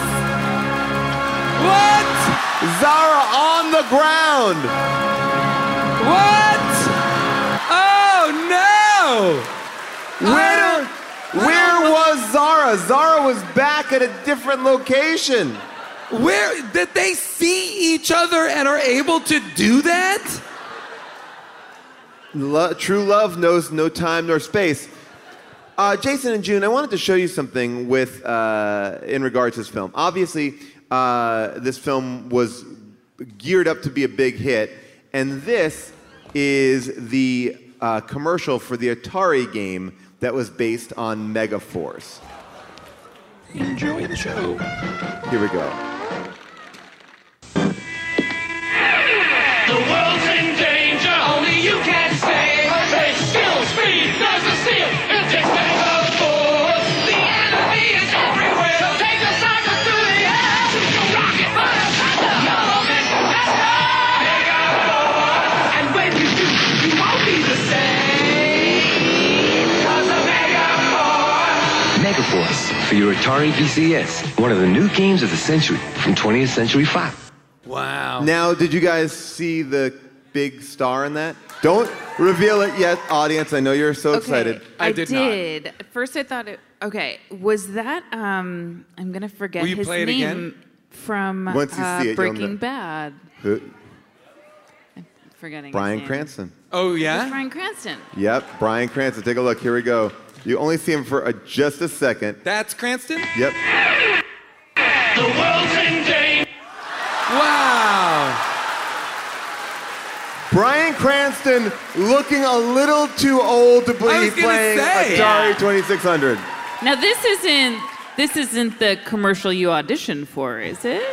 [SPEAKER 4] What?
[SPEAKER 3] Zara on the ground.
[SPEAKER 4] What? Oh no!
[SPEAKER 3] Where, where was Zara? Zara was back at a different location.
[SPEAKER 4] Where did they see each other and are able to do that?
[SPEAKER 3] Lo- true love knows no time nor space. Uh, Jason and June, I wanted to show you something with uh, in regards to this film. Obviously, uh, this film was geared up to be a big hit, and this is the uh, commercial for the Atari game that was based on Mega Force.
[SPEAKER 16] Enjoy the show.
[SPEAKER 3] Here we go.
[SPEAKER 15] The world's in danger, only you can save. There's skill, speed, there's a seal. It takes Mega Force. The enemy is everywhere. So take the cycle through the air. Rocket, fire, thunder. Yellow man, faster. Mega Force. And when you do, you won't be the same. Cause of Mega Force.
[SPEAKER 16] Mega Force for your Atari V C S. One of the new games of the century from twentieth Century Fox.
[SPEAKER 4] Wow.
[SPEAKER 3] Now, did you guys see the big star in that? Don't reveal it yet, audience. I know you're so excited.
[SPEAKER 5] I, did. did. At first, I thought it. Okay, was that? Um, I'm gonna forget
[SPEAKER 4] Will you
[SPEAKER 5] his
[SPEAKER 4] play it
[SPEAKER 5] name
[SPEAKER 4] again?
[SPEAKER 5] from
[SPEAKER 3] Once you
[SPEAKER 5] uh,
[SPEAKER 3] see it, you'll
[SPEAKER 5] Breaking
[SPEAKER 3] know.
[SPEAKER 5] Bad.
[SPEAKER 3] Who?
[SPEAKER 5] Forgetting.
[SPEAKER 3] Brian
[SPEAKER 5] his name.
[SPEAKER 3] Cranston.
[SPEAKER 4] Oh
[SPEAKER 5] It
[SPEAKER 4] yeah.
[SPEAKER 5] was Brian Cranston.
[SPEAKER 3] Yep, Brian Cranston. Take a look. Here we go. You only see him for a, just a second.
[SPEAKER 4] That's Cranston.
[SPEAKER 3] Yep.
[SPEAKER 15] The world's in danger.
[SPEAKER 4] Wow.
[SPEAKER 3] Brian Cranston looking a little too old to
[SPEAKER 4] I was
[SPEAKER 3] be
[SPEAKER 4] gonna
[SPEAKER 3] playing
[SPEAKER 4] say.
[SPEAKER 3] Atari twenty-six hundred.
[SPEAKER 5] Now this isn't This isn't the commercial you auditioned for, is it?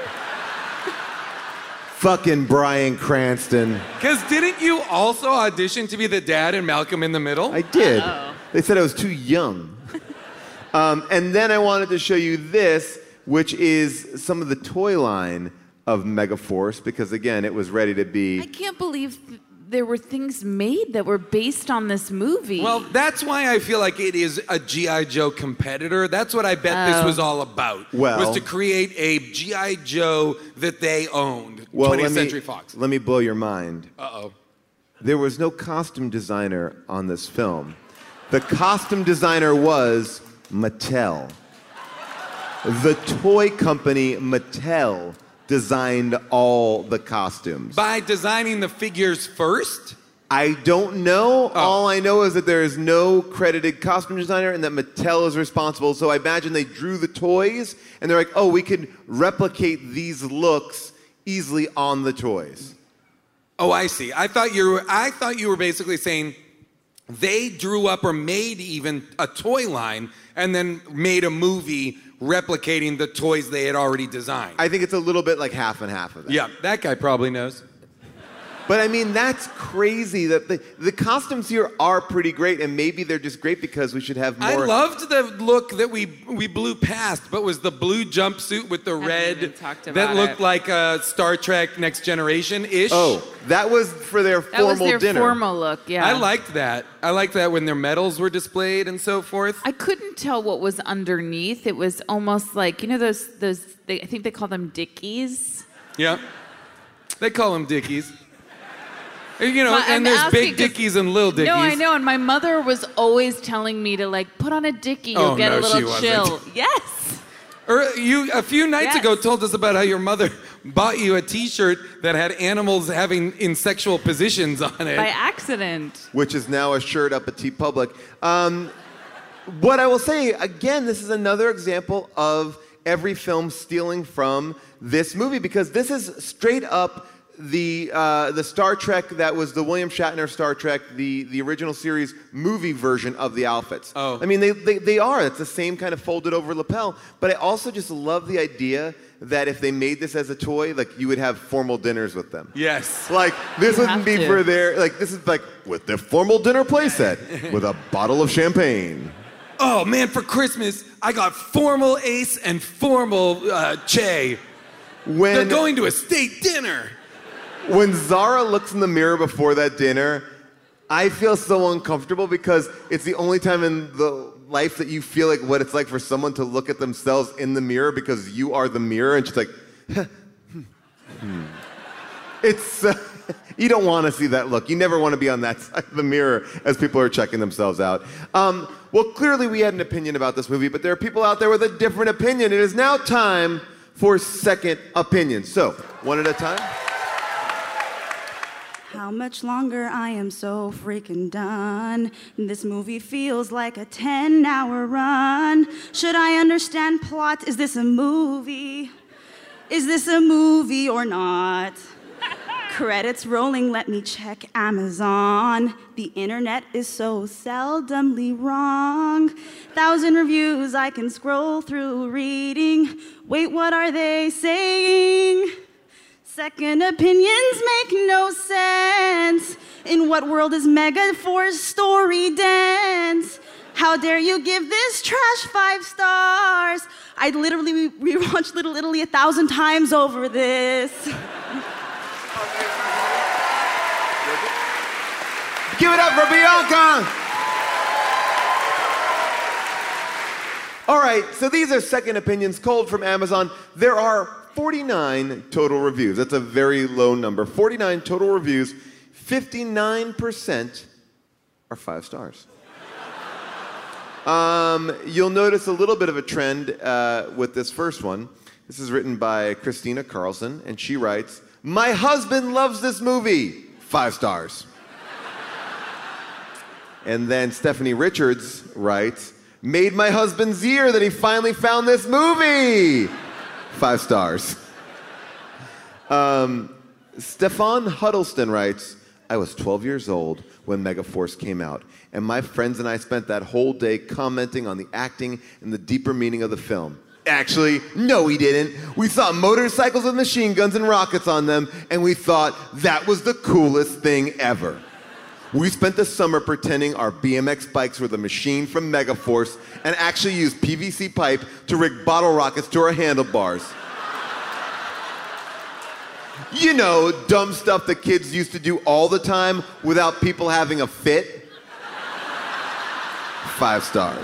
[SPEAKER 3] Fucking Bryan Cranston.
[SPEAKER 4] Because didn't you also audition to be the dad in Malcolm in the Middle?
[SPEAKER 3] I did.
[SPEAKER 5] Oh.
[SPEAKER 3] They said I was too young. um, and then I wanted to show you this, which is some of the toy line of Megaforce, because again, it was ready to be.
[SPEAKER 5] I can't believe th- there were things made that were based on this movie.
[SPEAKER 4] Well, that's why I feel like it is a G I. Joe competitor. That's what I bet this
[SPEAKER 5] Oh.
[SPEAKER 4] was all about.
[SPEAKER 3] Well-
[SPEAKER 4] was to create a G I. Joe that they owned.
[SPEAKER 3] Well,
[SPEAKER 4] twentieth
[SPEAKER 3] let me-
[SPEAKER 4] Century Fox.
[SPEAKER 3] Let me blow your mind.
[SPEAKER 4] Uh-oh.
[SPEAKER 3] There was no costume designer on this film. The costume designer was Mattel. The toy company Mattel designed all the costumes.
[SPEAKER 4] By designing the figures first?
[SPEAKER 3] I don't know. All I know is that there is no credited costume designer and that Mattel is responsible. So I imagine they drew the toys and they're like, oh, we can replicate these looks easily on the toys.
[SPEAKER 4] Oh, I see. I thought you were I thought you were basically saying they drew up or made even a toy line and then made a movie replicating the toys they had already designed.
[SPEAKER 3] I think it's a little bit like half and half of that.
[SPEAKER 4] Yeah, that guy probably knows.
[SPEAKER 3] But I mean, that's crazy that the, the costumes here are pretty great, and maybe they're just great because we should have more.
[SPEAKER 4] I loved the look that we we blew past, but was the blue jumpsuit with the red
[SPEAKER 5] talked
[SPEAKER 4] that
[SPEAKER 5] about
[SPEAKER 4] looked
[SPEAKER 5] it.
[SPEAKER 4] like uh, Star Trek Next Generation-ish.
[SPEAKER 3] Oh, that was for their
[SPEAKER 5] that was
[SPEAKER 3] formal
[SPEAKER 5] their
[SPEAKER 3] dinner.
[SPEAKER 5] formal look, yeah.
[SPEAKER 4] I liked that. I liked that when their medals were displayed and so forth.
[SPEAKER 5] I couldn't tell what was underneath. It was almost like, you know those, those they, I think they call them dickies?
[SPEAKER 4] Yeah. They call them Dickies. You know,
[SPEAKER 5] Well,
[SPEAKER 4] and
[SPEAKER 5] I'm
[SPEAKER 4] there's
[SPEAKER 5] asking
[SPEAKER 4] big
[SPEAKER 5] 'cause-
[SPEAKER 4] Dickies and little Dickies.
[SPEAKER 5] No, I know, and my mother was always telling me to like, put on a dickie, you'll
[SPEAKER 4] Oh,
[SPEAKER 5] get
[SPEAKER 4] no,
[SPEAKER 5] a
[SPEAKER 4] she
[SPEAKER 5] little
[SPEAKER 4] wasn't.
[SPEAKER 5] chill. Yes!
[SPEAKER 4] Or you, a few nights
[SPEAKER 5] Yes.
[SPEAKER 4] ago, told us about how your mother bought you a T-shirt that had animals having in sexual positions on it.
[SPEAKER 5] By accident.
[SPEAKER 3] Which is now a shirt up at TeePublic. Um, what I will say, again, this is another example of every film stealing from this movie, because this is straight up the uh, the Star Trek that was the William Shatner Star Trek, the, the original series movie version of the outfits.
[SPEAKER 4] Oh.
[SPEAKER 3] I mean, they, they, they are. It's the same kind of folded over lapel. But I also just love the idea that if they made this as a toy, like you would have formal dinners with them.
[SPEAKER 4] Yes.
[SPEAKER 3] Like, this
[SPEAKER 5] You
[SPEAKER 3] wouldn't
[SPEAKER 5] have
[SPEAKER 3] be
[SPEAKER 5] to.
[SPEAKER 3] for their, like, this is like with their formal dinner playset with a bottle of champagne.
[SPEAKER 4] Oh man, for Christmas, I got formal Ace and formal uh, Che.
[SPEAKER 3] When,
[SPEAKER 4] They're going to a state dinner.
[SPEAKER 3] when Zara looks in the mirror before that dinner, I feel so uncomfortable because it's the only time in the life that you feel like what it's like for someone to look at themselves in the mirror because you are the mirror, and she's like, hmm. It's, uh, you don't want to see that look. You never want to be on that side of the mirror as people are checking themselves out. Um, well, clearly we had an opinion about this movie, but there are people out there with a different opinion. It is now time for second opinion. So, one at a time.
[SPEAKER 17] How much longer? I am so freaking done. This movie feels like a ten-hour run. Should I understand plot? Is this a movie? Is this a movie or not? Credits rolling, let me check Amazon. The internet is so seldomly wrong. Thousand reviews I can scroll through reading. Wait, what are they saying? Second opinions make no sense. In what world is Megaforce story dense? How dare you give this trash five stars? I'd literally rewatched Little Italy a thousand times over this.
[SPEAKER 3] Give it up for Bianca! All right, so these are second opinions cold from Amazon. There are forty-nine total reviews. That's a very low number. forty-nine total reviews. fifty-nine percent are five stars. Um, you'll notice a little bit of a trend uh, with this first one. This is written by Christina Carlson, and she writes, "My husband loves this movie." Five stars. And then Stephanie Richards writes, "Made my husband's year that he finally found this movie." Five stars. Um, Stefan Huddleston writes, I was twelve years old when Megaforce came out, and my friends and I spent that whole day commenting on the acting and the deeper meaning of the film. Actually, no, we didn't. We saw motorcycles with machine guns and rockets on them, and we thought that was the coolest thing ever. We spent the summer pretending our B M X bikes were the machine from Megaforce and actually used P V C pipe to rig bottle rockets to our handlebars. You know, dumb stuff that kids used to do all the time without people having a fit. Five stars.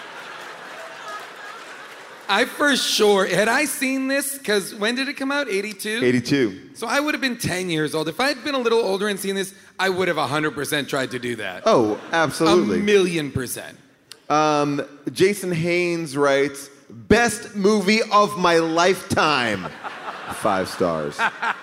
[SPEAKER 4] I for sure, had I seen this, because when did it come out? eighty-two?
[SPEAKER 3] eighty-two.
[SPEAKER 4] So I would have been ten years old. If I had been a little older and seen this, I would have one hundred percent tried to do that.
[SPEAKER 3] Oh, absolutely.
[SPEAKER 4] A million percent.
[SPEAKER 3] Um, Jason Haynes writes, best movie of my lifetime. Five stars.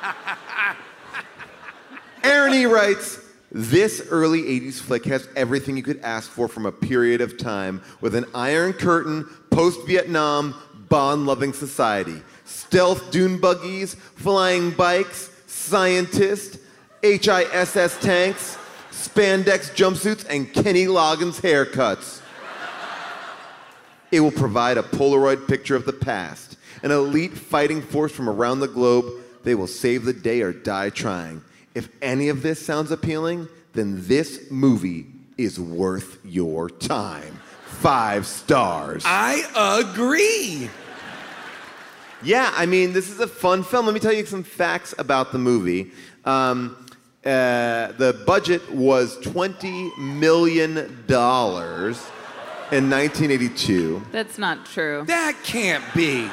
[SPEAKER 3] Aaron E. writes, this early eighties flick has everything you could ask for from a period of time with an Iron Curtain, post-Vietnam, Bond-loving society. Stealth dune buggies, flying bikes, scientists, H I S S tanks, spandex jumpsuits, and Kenny Loggins haircuts. It will provide a Polaroid picture of the past, an elite fighting force from around the globe. They will save the day or die trying. If any of this sounds appealing, then this movie is worth your time. Five stars.
[SPEAKER 4] I agree.
[SPEAKER 3] Yeah, I mean, this is a fun film. Let me tell you some facts about the movie. Um, uh, the budget was twenty million dollars in nineteen eighty-two.
[SPEAKER 5] That's not true.
[SPEAKER 4] That can't be.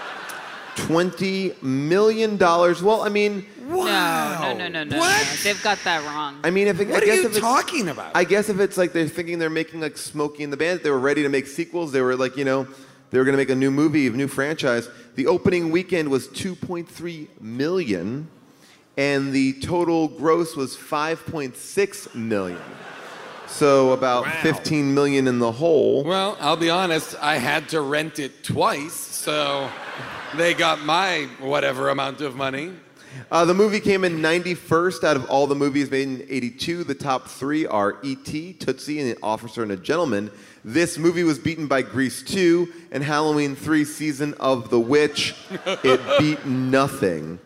[SPEAKER 3] twenty million dollars. Well, I mean...
[SPEAKER 5] No, no, no, no, no,
[SPEAKER 4] What?
[SPEAKER 5] no. They've got that wrong.
[SPEAKER 3] I mean, if it,
[SPEAKER 4] What
[SPEAKER 3] I
[SPEAKER 4] are
[SPEAKER 3] guess
[SPEAKER 4] you
[SPEAKER 3] if it's,
[SPEAKER 4] talking about?
[SPEAKER 3] I guess if it's like they're thinking they're making like Smokey and the Bandit, they were ready to make sequels. They were like, you know, they were going to make a new movie, a new franchise. The opening weekend was two point three million, and the total gross was five point six million. So about
[SPEAKER 4] Wow.
[SPEAKER 3] fifteen million in the hole.
[SPEAKER 4] Well, I'll be honest, I had to rent it twice, so they got my whatever amount of money.
[SPEAKER 3] Uh, the movie came in ninety-first out of all the movies made in eighty-two. The top three are E T, Tootsie, and An Officer and a Gentleman. This movie was beaten by Grease two and Halloween three, Season of the Witch. It beat nothing.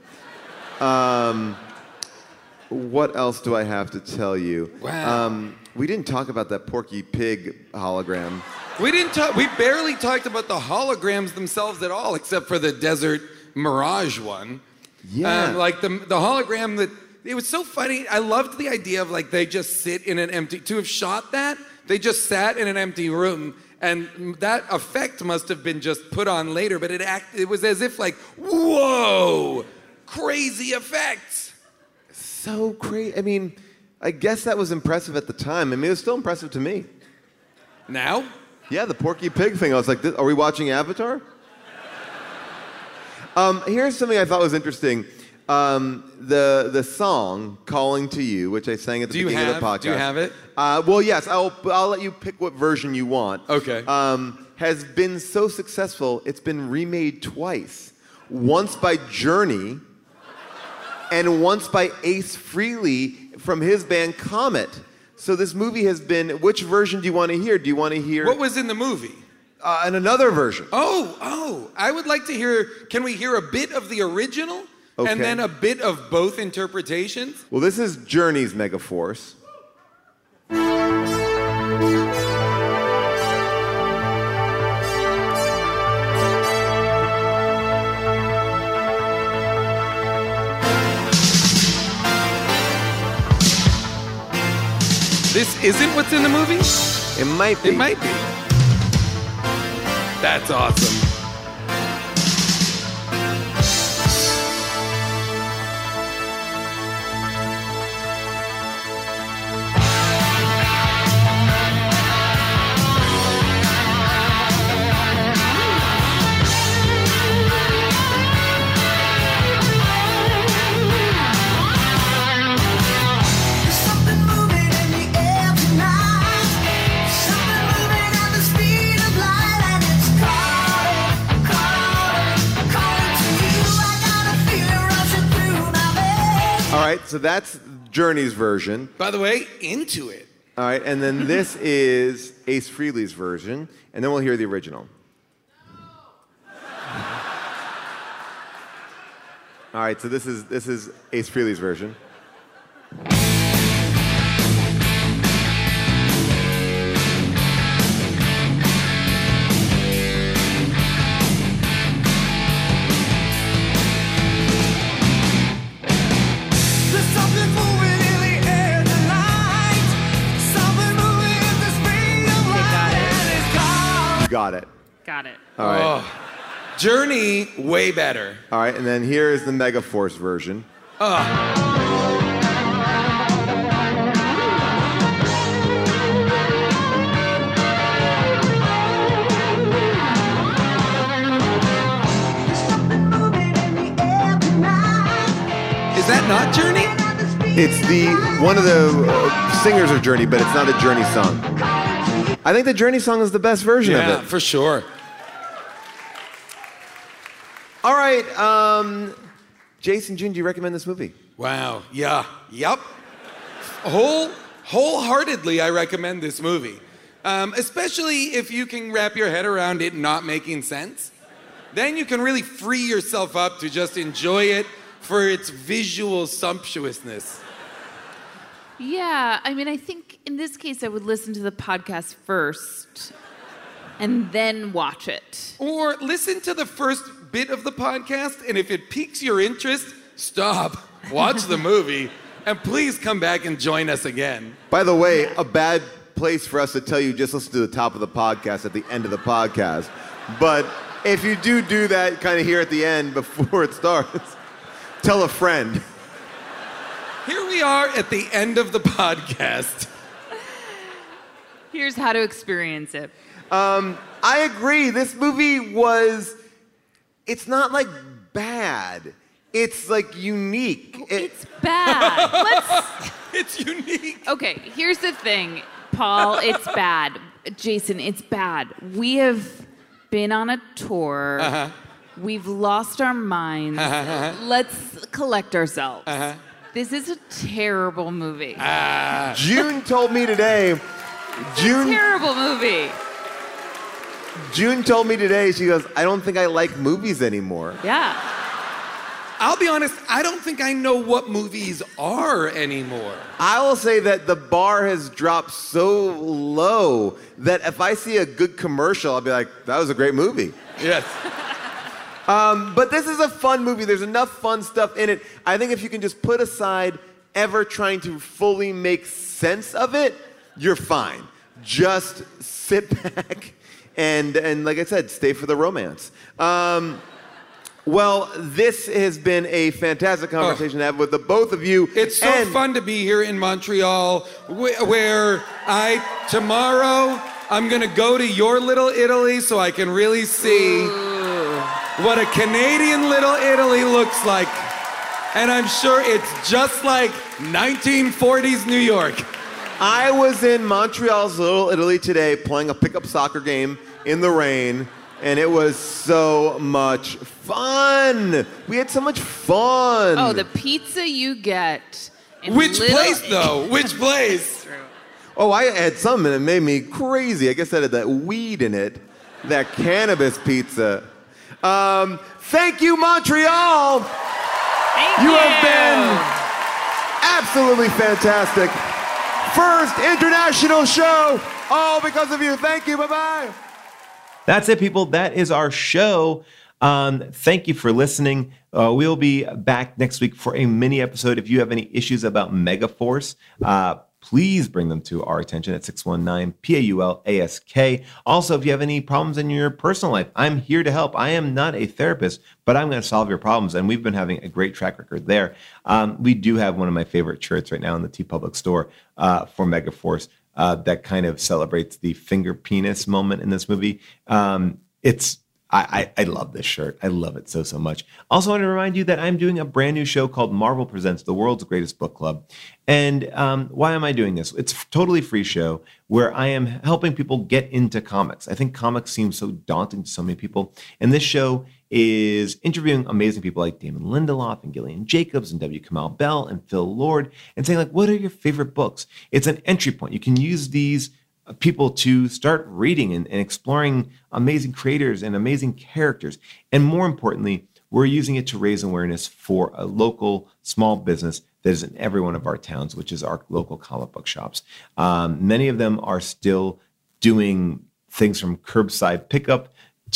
[SPEAKER 3] Um, what else do I have to tell you?
[SPEAKER 4] Wow.
[SPEAKER 3] Um, we didn't talk about that Porky Pig hologram.
[SPEAKER 4] We didn't talk, we barely talked about the holograms themselves at all, except for the Desert Mirage one.
[SPEAKER 3] Yeah.
[SPEAKER 4] Um, like the, the hologram that, it was so funny. I loved the idea of like they just sit in an empty, to have shot that, they just sat in an empty room, and that effect must have been just put on later, but it act, it was as if like, whoa, crazy effects.
[SPEAKER 3] So crazy. I mean, I guess that was impressive at the time. I mean, it was still impressive to me.
[SPEAKER 4] Now?
[SPEAKER 3] Yeah, the Porky Pig thing. I was like, this, are we watching Avatar? Um, here's something I thought was interesting. Um, the the song "Calling to You," which I sang at the
[SPEAKER 4] Do you
[SPEAKER 3] beginning of
[SPEAKER 4] have-
[SPEAKER 3] the podcast.
[SPEAKER 4] do you have it?
[SPEAKER 3] Uh, well, yes. I'll I'll let you pick what version you want.
[SPEAKER 4] Okay.
[SPEAKER 3] Um, has been so successful, it's been remade twice. Once by Journey, and once by Ace Frehley from his band Comet. So this movie has been. Which version do you want to hear? Do you want to hear?
[SPEAKER 4] What was in the movie?
[SPEAKER 3] Uh, and another version.
[SPEAKER 4] Oh, oh. I would like to hear, can we hear a bit of the original?
[SPEAKER 3] Okay.
[SPEAKER 4] And then a bit of both interpretations?
[SPEAKER 3] Well, this is Journey's Megaforce.
[SPEAKER 4] This isn't what's in the movie?
[SPEAKER 3] It might be.
[SPEAKER 4] It might be. That's awesome.
[SPEAKER 3] All right, so that's Journey's version.
[SPEAKER 4] By the way, into it.
[SPEAKER 3] All right, and then this is Ace Frehley's version, and then we'll hear the original. All right, so this is this is Ace Frehley's version. Got it.
[SPEAKER 5] Got it.
[SPEAKER 3] All right.
[SPEAKER 4] Oh. Journey, way better.
[SPEAKER 3] All right, and then here is the Megaforce version.
[SPEAKER 4] Is that not Journey?
[SPEAKER 3] It's the one of the uh, singers of Journey, but it's not a Journey song. I think the Journey song is the best version
[SPEAKER 4] yeah,
[SPEAKER 3] of it.
[SPEAKER 4] for sure.
[SPEAKER 3] All right, um, Jason, June, do you recommend this movie?
[SPEAKER 4] Wow. Yeah. Yep. Whole, wholeheartedly, I recommend this movie. Um, especially if you can wrap your head around it not making sense. Then you can really free yourself up to just enjoy it for its visual sumptuousness.
[SPEAKER 5] Yeah, I mean, I think in this case I would listen to the podcast first and then watch it.
[SPEAKER 4] Or listen to the first bit of the podcast, and if it piques your interest, stop, watch the movie, and please come back and join us again.
[SPEAKER 3] By the way, a bad place for us to tell you just listen to the top of the podcast at the end of the podcast. But if you do do that kind of here at the end before it starts, tell a friend.
[SPEAKER 4] Here we are at the end of the podcast.
[SPEAKER 5] Here's how to experience it.
[SPEAKER 3] Um, I agree. This movie was, it's not like bad. It's like unique. It,
[SPEAKER 5] It's bad. Let's.
[SPEAKER 4] It's unique.
[SPEAKER 5] Okay, here's the thing, Paul. It's bad. Jason, it's bad. We have been on a tour.
[SPEAKER 4] Uh-huh.
[SPEAKER 5] We've lost our minds.
[SPEAKER 4] Uh-huh.
[SPEAKER 5] Let's collect ourselves.
[SPEAKER 4] Uh-huh.
[SPEAKER 5] This is a terrible movie.
[SPEAKER 4] Ah.
[SPEAKER 3] June told me today, June,
[SPEAKER 5] Terrible movie.
[SPEAKER 3] June told me today, she goes, I don't think I like movies anymore.
[SPEAKER 5] Yeah.
[SPEAKER 4] I'll be honest, I don't think I know what movies are anymore.
[SPEAKER 3] I will say that the bar has dropped so low that if I see a good commercial, I'll be like, that was a great movie.
[SPEAKER 4] Yes.
[SPEAKER 3] Um, but this is a fun movie. There's enough fun stuff in it. I think if you can just put aside ever trying to fully make sense of it, you're fine. Just sit back and, and like I said, stay for the romance. Um, well, this has been a fantastic conversation oh. to have with the both of you.
[SPEAKER 4] It's so
[SPEAKER 3] and
[SPEAKER 4] fun to be here in Montreal, wh- where I, tomorrow, I'm going to go to your little Italy so I can really see Ooh. what a Canadian little Italy looks like. And I'm sure it's just like nineteen forties New York.
[SPEAKER 3] I was in Montreal's Little Italy today playing a pickup soccer game in the rain, and it was so much fun. We had so much fun.
[SPEAKER 5] Oh, the pizza you get. In
[SPEAKER 4] Which
[SPEAKER 5] Little...
[SPEAKER 4] place, though? Which place?
[SPEAKER 3] Oh, I had some, and it made me crazy. I guess I had that weed in it, that cannabis pizza. Um, thank you, Montreal.
[SPEAKER 5] Thank
[SPEAKER 3] you.
[SPEAKER 5] You
[SPEAKER 3] have been absolutely fantastic. First international show, all because of you. Thank you. Bye-bye.
[SPEAKER 2] That's it, people. That is our show. Um, thank you for listening. Uh, we'll be back next week for a mini episode. If you have any issues about Megaforce, uh, please bring them to our attention at six one nine P A U L A S K. Also, if you have any problems in your personal life, I'm here to help. I am not a therapist, but I'm going to solve your problems, and we've been having a great track record there. Um, we do have one of my favorite shirts right now in the TeePublic store uh, for Megaforce uh, that kind of celebrates the finger penis moment in this movie. Um, it's I, I, I love this shirt. I love it so, so much. Also, want to remind you that I'm doing a brand new show called Marvel Presents the World's Greatest Book Club. And um, why am I doing this? It's a totally free show where I am helping people get into comics. I think comics seem so daunting to so many people. And this show is interviewing amazing people like Damon Lindelof and Gillian Jacobs and W. Kamau Bell and Phil Lord and saying, like, what are your favorite books? It's an entry point. You can use these people to start reading and, and exploring amazing creators and amazing characters. And more importantly, we're using it to raise awareness for a local small business that is in every one of our towns, which is our local comic book shops. Um, many of them are still doing things from curbside pickup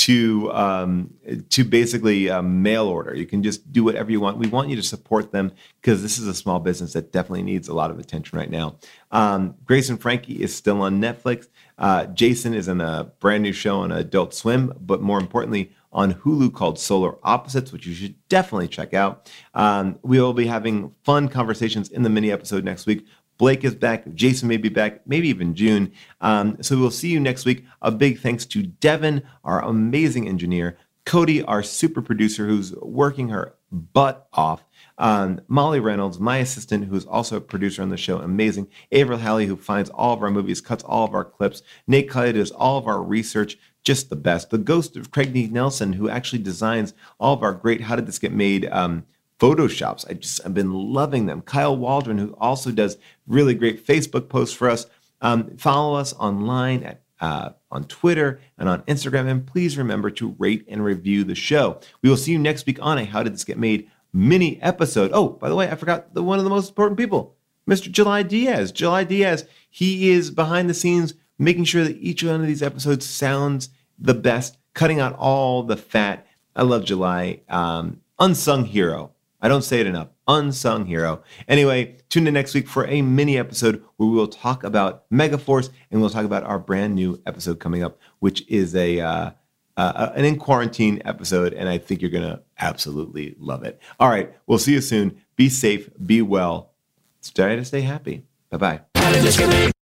[SPEAKER 2] to um, to basically a mail order. You can just do whatever you want. We want you to support them because this is a small business that definitely needs a lot of attention right now. Um, Grace and Frankie is still on Netflix. Uh, Jason is in a brand new show on Adult Swim, but more importantly, on Hulu called Solar Opposites, which you should definitely check out. Um, we will be having fun conversations in the mini episode next week. Blake is back. Jason may be back, maybe even June. Um, so we'll see you next week. A big thanks to Devin, our amazing engineer, Cody, our super producer who's working her butt off, um, Molly Reynolds, my assistant, who's also a producer on the show, amazing, Avril Halley, who finds all of our movies, cuts all of our clips, Nate Cully does all of our research, just the best, the ghost of Craig D. Nelson, who actually designs all of our great How Did This Get Made um, Photoshops. I just, I've been loving them. Kyle Waldron, who also does really great Facebook posts for us. Um, follow us online at uh, on Twitter and on Instagram. And please remember to rate and review the show. We will see you next week on a How Did This Get Made mini episode. Oh, by the way, I forgot the one of the most important people, Mister July Diaz. July Diaz, he is behind the scenes making sure that each one of these episodes sounds the best, cutting out all the fat. I love July. Um, unsung hero. I don't say it enough. Unsung hero. Anyway, tune in next week for a mini episode where we will talk about Megaforce and we'll talk about our brand new episode coming up, which is a uh, uh, an in quarantine episode, and I think you're gonna absolutely love it. All right, we'll see you soon. Be safe. Be well. Try to stay happy. Bye bye.